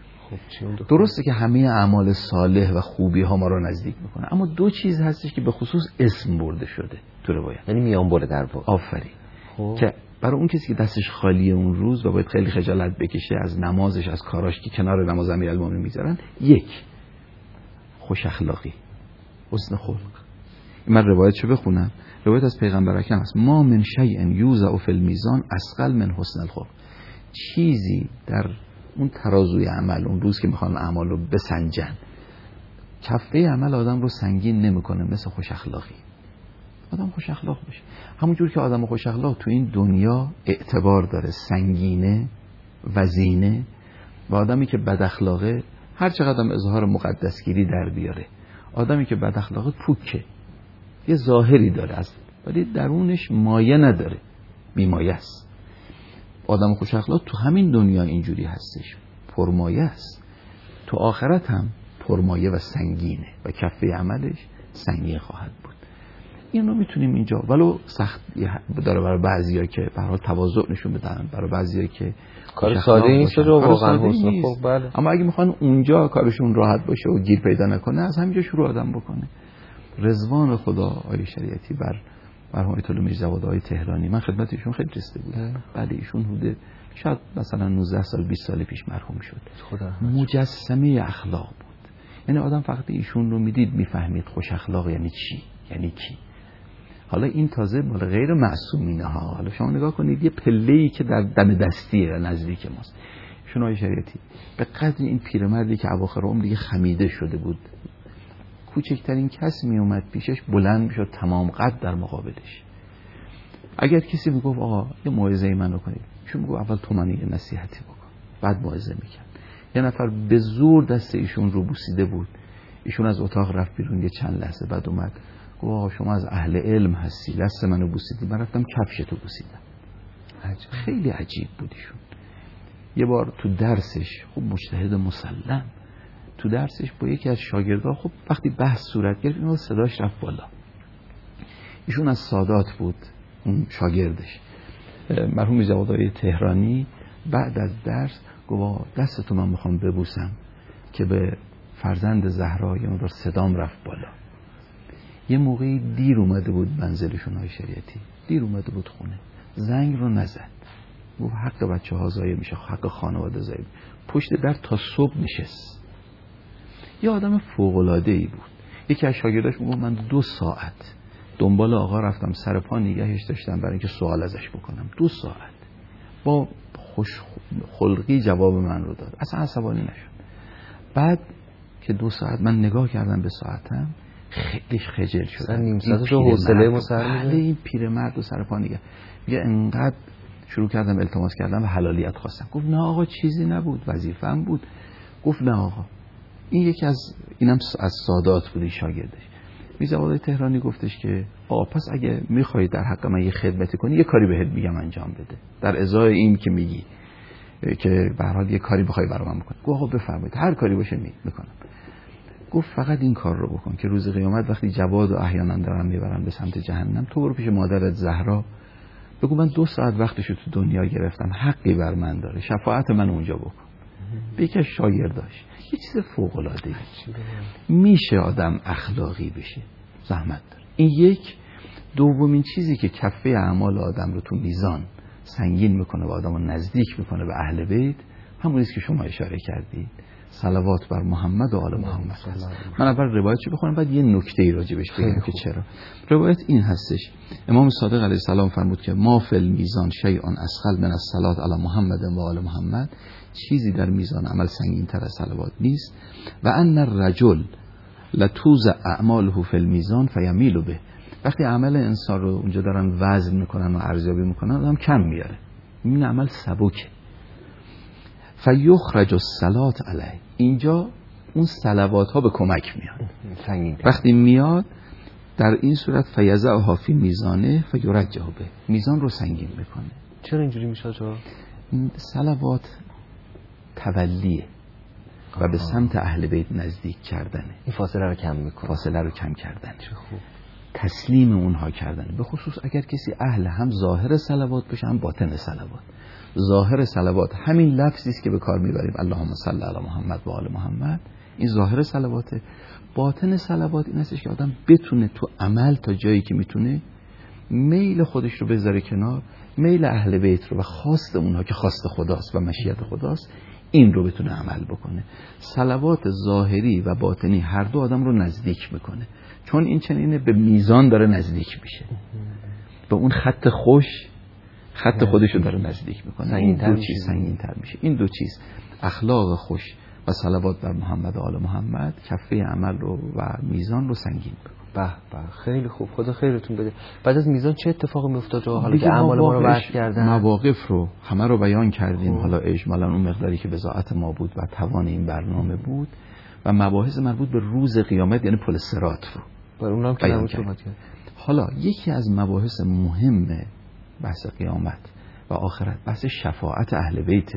C: خب درسته که همه اعمال صالح و خوبی ها ما رو نزدیک میکنه، اما دو چیز هستش که به خصوص اسم برده شده تو روایت،
B: یعنی میان بره در واقع.
C: آفرین. که برای اون کسی که دستش خالیه اون روز و باید خیلی خجالت بکشه از نمازش، از کاراش که کنار نماز امیرالمومنین میذارن، یک، خوش اخلاقی، حسن خلق. من روایتشو بخونم. روایت از پیغمبر اکرم است: ما من شیء یوضع فی المیزان اثقل من حسن الخلق. چیزی در اون ترازوی عمل اون روز که میخوان اعمال رو بسنجن، کفه عمل آدم رو سنگین نمیکنه مثل خوش اخلاقی. آدم خوش اخلاق باشه. همونجور که آدم خوش اخلاق تو این دنیا اعتبار داره، سنگینه، وزینه، و آدمی که بد اخلاقه هر چقدر هم اظهار مقدسگیری در بیاره، آدمی که بد اخلاقه پوکه، یه ظاهری داره است ولی درونش مایه نداره، بیمایه است. آدم خوش اخلاق تو همین دنیا اینجوری هستش، پرمایه است، تو آخرت هم پرمایه و سنگینه و کفه عملش سنگین خواهد بود. این رو میتونیم اینجا، ولو سخت داره برای بعضیا که به هر حال تواضع نشون بدن، برای بعضیا که
B: کار ساده نیست رو واقعا حسن خوب، بله،
C: اما اگه میخوان اونجا کارشون راحت باشه و گیر پیدا نکنه، از همینجا شروع آدم بکنه. رضوان خدا آیه شریعتی بر مرحوم آیت الله میرزاوادهای تهرانی، من خدمت ایشون خیلی رسیده بودم. بله ایشون حدود شاید مثلا نوزده سال بیست سال پیش مرحوم شد. مجسمه اخلاق بود. یعنی آدم فقط ایشون رو میدید میفهمید خوش اخلاق یعنی چی، یعنی کی. حالا این تازه مال غیر معصومینه ها. حالا شما نگاه کنید یه پله‌ای که در دم دستیه نزدیک ماست. ایشون آیه شریعتی به قدر این پیرمردی که اواخر عمر دیگه خمیده شده بود، کوچکترین کس می اومد پیشش بلند میشد تمام قد در مقابلش. اگر کسی میگفت آقا یه موعظه منو کنید، چون میگفت اول تو من یه نصیحتی بکن، بعد موعظه میکرد. یه نفر به زور دست ایشون رو بوسیده بود، ایشون از اتاق رفت بیرون، یه چند لحظه بعد اومد گفت آقا شما از اهل علم هستی، دست منو بوسیدی، من رفتم کفشتو بوسیدم. عجب. خیلی عجیب بود ایشون. یه بار تو درسش، خب مجتهد مسلم، تو درسش با یکی از شاگردها خب وقتی بحث صورت گرفت اینو صداش رفت بالا. ایشون از سادات بود اون شاگردش. مرحوم میرزاوادهای تهرانی بعد از درس گفت دستتو من میخوام ببوسم که به فرزند زهرا یه مقدار صدام رفت بالا. یه موقعی دیر اومده بود منزلشون های شریعتی، دیر اومده بود خونه، زنگ رو نزد، گفت حق بچه ها ضایع میشه، حق خانواده ضایع میشه. پشت در تا صبح نشست. یه آدم فوق‌العاده‌ای بود. یکی از شاگرداش میگفت من دو ساعت دنبال آقا رفتم، سر پا نگهش داشتم برای اینکه سوال ازش بکنم. دو ساعت با خوش خلقی جواب من رو داد، اصلا عصبانی نشد. بعد که دو ساعت من نگاه کردم به ساعتم، خیلی خجل شدم.
B: نیم ساعت رو حوصله مسر
C: میده. این پیرمرد و سر پا نگه میگه انقدر شروع کردم التماس کردم و حلالیت خواستم. گفت نه آقا چیزی نبود، وظیفه‌ام بود. گفت نه آقا، این یکی از اینم از سادات بودی شاگردش. میرزا آقای تهرانی گفتش که آقا پس اگه میخوای در حق من یه خدمتی کنی، یه کاری بهت میگم انجام بده در ازای این که میگی که به هر حال یه کاری بخوای برام من بکنی. گفت آقا بفرمایید هر کاری باشه میکنم. گفت فقط این کار رو بکن که روز قیامت وقتی جواد و احیانا دارن میبرن به سمت جهنم، تو برو پیش مادرت زهرا بگو من دو ساعت وقتشو تو دنیا گرفتم، حقی بر من داره، شفاعت من اونجا بکن. به یک شاگرداش یه چیز فوق العاده میشه آدم اخلاقی بشه، زحمت داره. این یک. دومین چیزی که کفه اعمال آدم رو تو میزان سنگین میکنه و آدم رو نزدیک میکنه به اهل بیت، همونیست که شما اشاره کردید، صلوات بر محمد و آل محمد هست. من اول روایتشو بخونم بعد یه نکته ای راجبش بگم که چرا. روایت این هستش، امام صادق علیه السلام فرمود که ما فی المیزان شیء اسقل من الصلاه علی محمد و آل محمد، چیزی در میزان عمل سنگین تر از صلوات نیست. و ان الرجل لتوزع اعماله فی المیزان فیمیل به، وقتی عمل انسان رو اونجا دارن وزن میکنن و ارزیابی میکنن آدم کم میاره، این عمل سبکه. فیخرج الصلاه علیه، اینجا اون صلوات ها به کمک میاد. وقتی میاد در این صورت فیضعها فی میزانه فیرجه به، میزان رو سنگین میکنه.
B: چرا اینجوری میشه جا؟
C: صلوات تولیه و به سمت اهل بیت نزدیک کردنه،
B: این فاصله رو کم میکنه،
C: فاصله رو کم کردن،
B: چه خوب.
C: تسلیم اونها کردن، به خصوص اگر کسی اهل هم ظاهر صلوات باشه هم باطن صلوات. ظاهر صلوات همین لفظی است که به کار میبریم، اللهم صل علی محمد و آل محمد، این ظاهر صلواته. باطن صلوات این هستش که آدم بتونه تو عمل تا جایی که میتونه میل خودش رو بذاره کنار، میل اهل بیت رو و خواست اونها که خواست خداست و مشیت خداست، این رو بتونه عمل بکنه. صلوات ظاهری و باطنی هر دو آدم رو نزدیک میکنه، چون این چنینه به میزان داره نزدیک میشه، به اون خط خوش خط خودش رو داره نزدیک میکنه، این دو چیز سنگین تر میشه. این دو چیز، اخلاق خوش و صلوات بر محمد و آل محمد، کفه عمل رو و میزان رو سنگین میکنه.
B: به به خیلی خوب، خدا خیرتون بده. بعد از میزان چه اتفاقی میافتاد حالا که اعمال ما رو وضع کردن؟
C: مواقف رو همه رو بیان کردیم. خوب. حالا اجمالا اون مقداری که بضاعت ما بود و توان این برنامه بود و مباحث مربوط به روز قیامت یعنی پل صراط رو
B: بر اونم که بیان کردیم.
C: حالا یکی از مباحث مهم بحث قیامت و آخرت بحث شفاعت اهل بیت.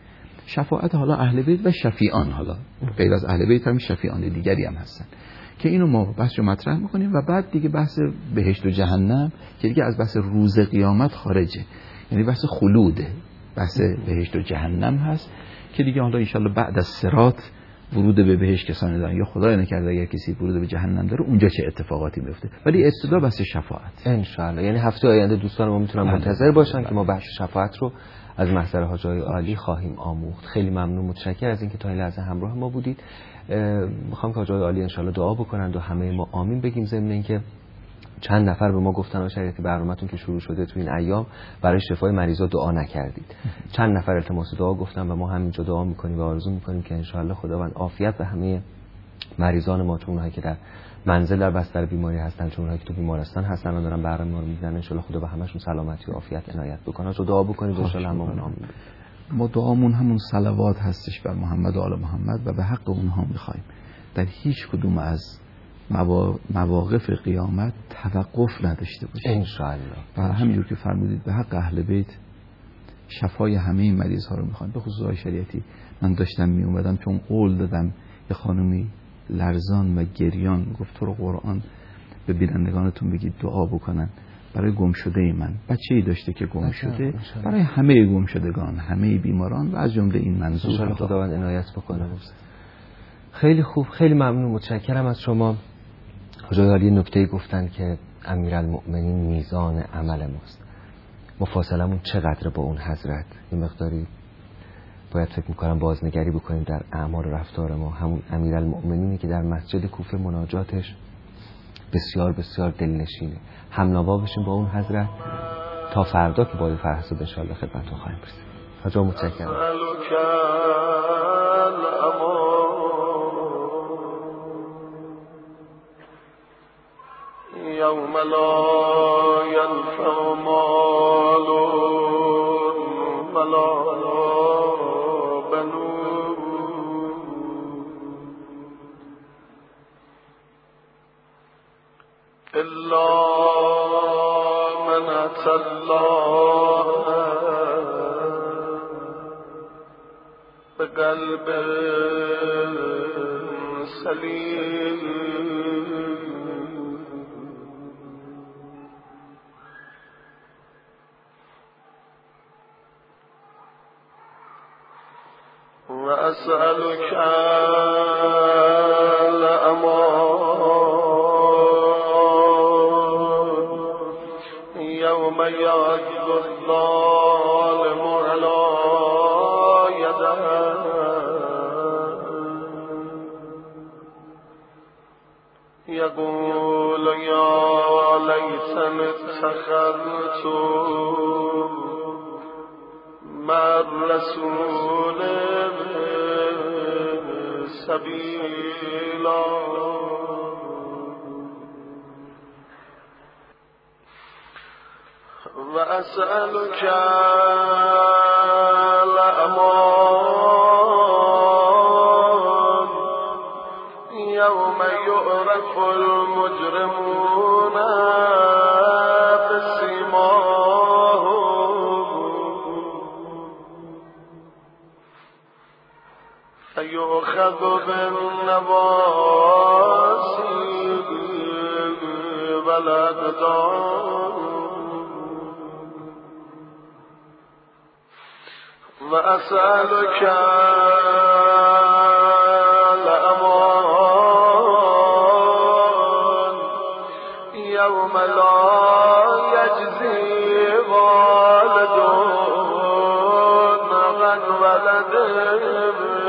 C: شفاعت حالا اهل بیت و شفیعان، حالا غیر از اهل بیت هم شفیعان دیگری هم هستن که اینو ما بحث رو مطرح میکنیم و بعد دیگه بحث بهشت و جهنم که دیگه از بحث روز قیامت خارجه، یعنی بحث خلوده، بحث بهشت و جهنم هست که دیگه حالا انشالله بعد از صراط ورود به بهشت کسانی دارن یا خدای نکرده اگر کسی ورود به جهنم داره اونجا چه اتفاقاتی میفته، ولی ابتدا بحث شفاعت
B: انشالله. یعنی هفته آینده دوستان ما میتونن منتظر باشن که ما بحث شفاعت رو از محضر حاج آقای عالی خواهیم آموخت. خیلی ممنون، متشکرم از اینکه تا این لحظه همراه ما بودید. میخوام که حاج آقای عالی انشالله دعا بکنند و همه ما آمین بگیم، ضمن اینکه چند نفر به ما گفتن آقای شریعتی برنامه‌تون که شروع شده تو این ایام برای شفای مریضا دعا نکردید. چند نفر التماس دعا گفتن و ما همینجا دعا میکنیم و آرزو میکنیم که انشالله خداوند عافیت به همه مریضان ما، چون اونهایی که در منزل در بستر بیماری هستن، چون اونهایی که تو بیمارستان هستن و دارن برنامه ما رو میبینن، انشالله خدا به همشون سلامتی و عافیت عنایت بکنه. تو دعا بکنید انشالله هممون آمین.
C: ما دعامون همون صلوات هستش بر محمد و آل محمد و به حق اونها میخوایم در هیچ کدوم از مواقف قیامت توقف نداشته باشیم
B: انشالله.
C: و همینجور که فرمودید به حق اهل بیت شفای همه این مریض ها رو میخوایم. به خصوص آقای شریعتی من داشتم می اومدم چون قول دادم یه خانمی لرزان و گریان گفت تو رو قرآن به بینندگانتون بگید دعا بکنن برای گم شده من، بچه‌ای داشته که گم شده، برای همه گم شدگان، همه بیماران و از جمله این منظور
B: انشالله خداوند عنایت بکنه. خیلی خوب، خیلی ممنون، متشکرم از شما. حاج آقای عالی نکته گفتن که امیرالمؤمنین میزان عمل ماست. مفاصلمون چقدر با اون حضرت، یه مقداری باید فکر میکنم بازنگری بکنیم در اعمال و رفتار ما. همون امیرالمؤمنینی که در مسجد کوفه مناجاتش بسیار بسیار دلنشینه. همنوا بشیم با اون حضرت تا فردا که با فرحسود انشاءالله خدمتتون خواهیم رسید. حاجا متشکرم.
E: یوم لا ینفع مال ولا بنون الا من اتى الله بقلب سلیم. وأسألك الأمان يوم يعض الظالم على يديه يقول يا ليتني اتخذت مع الرسول سبيلا. وأسألك الأمان يوم يعرف المجرمون بسيماهم فيؤخذ بالنواصي والأقدام. وأسألك الأمان يوم لا يجزي والد عن ولده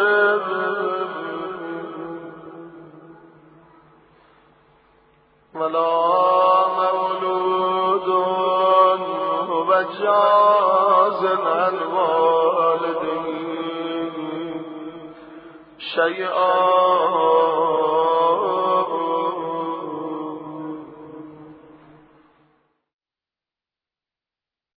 E: ولا مولود هو جاز عن والده شيئا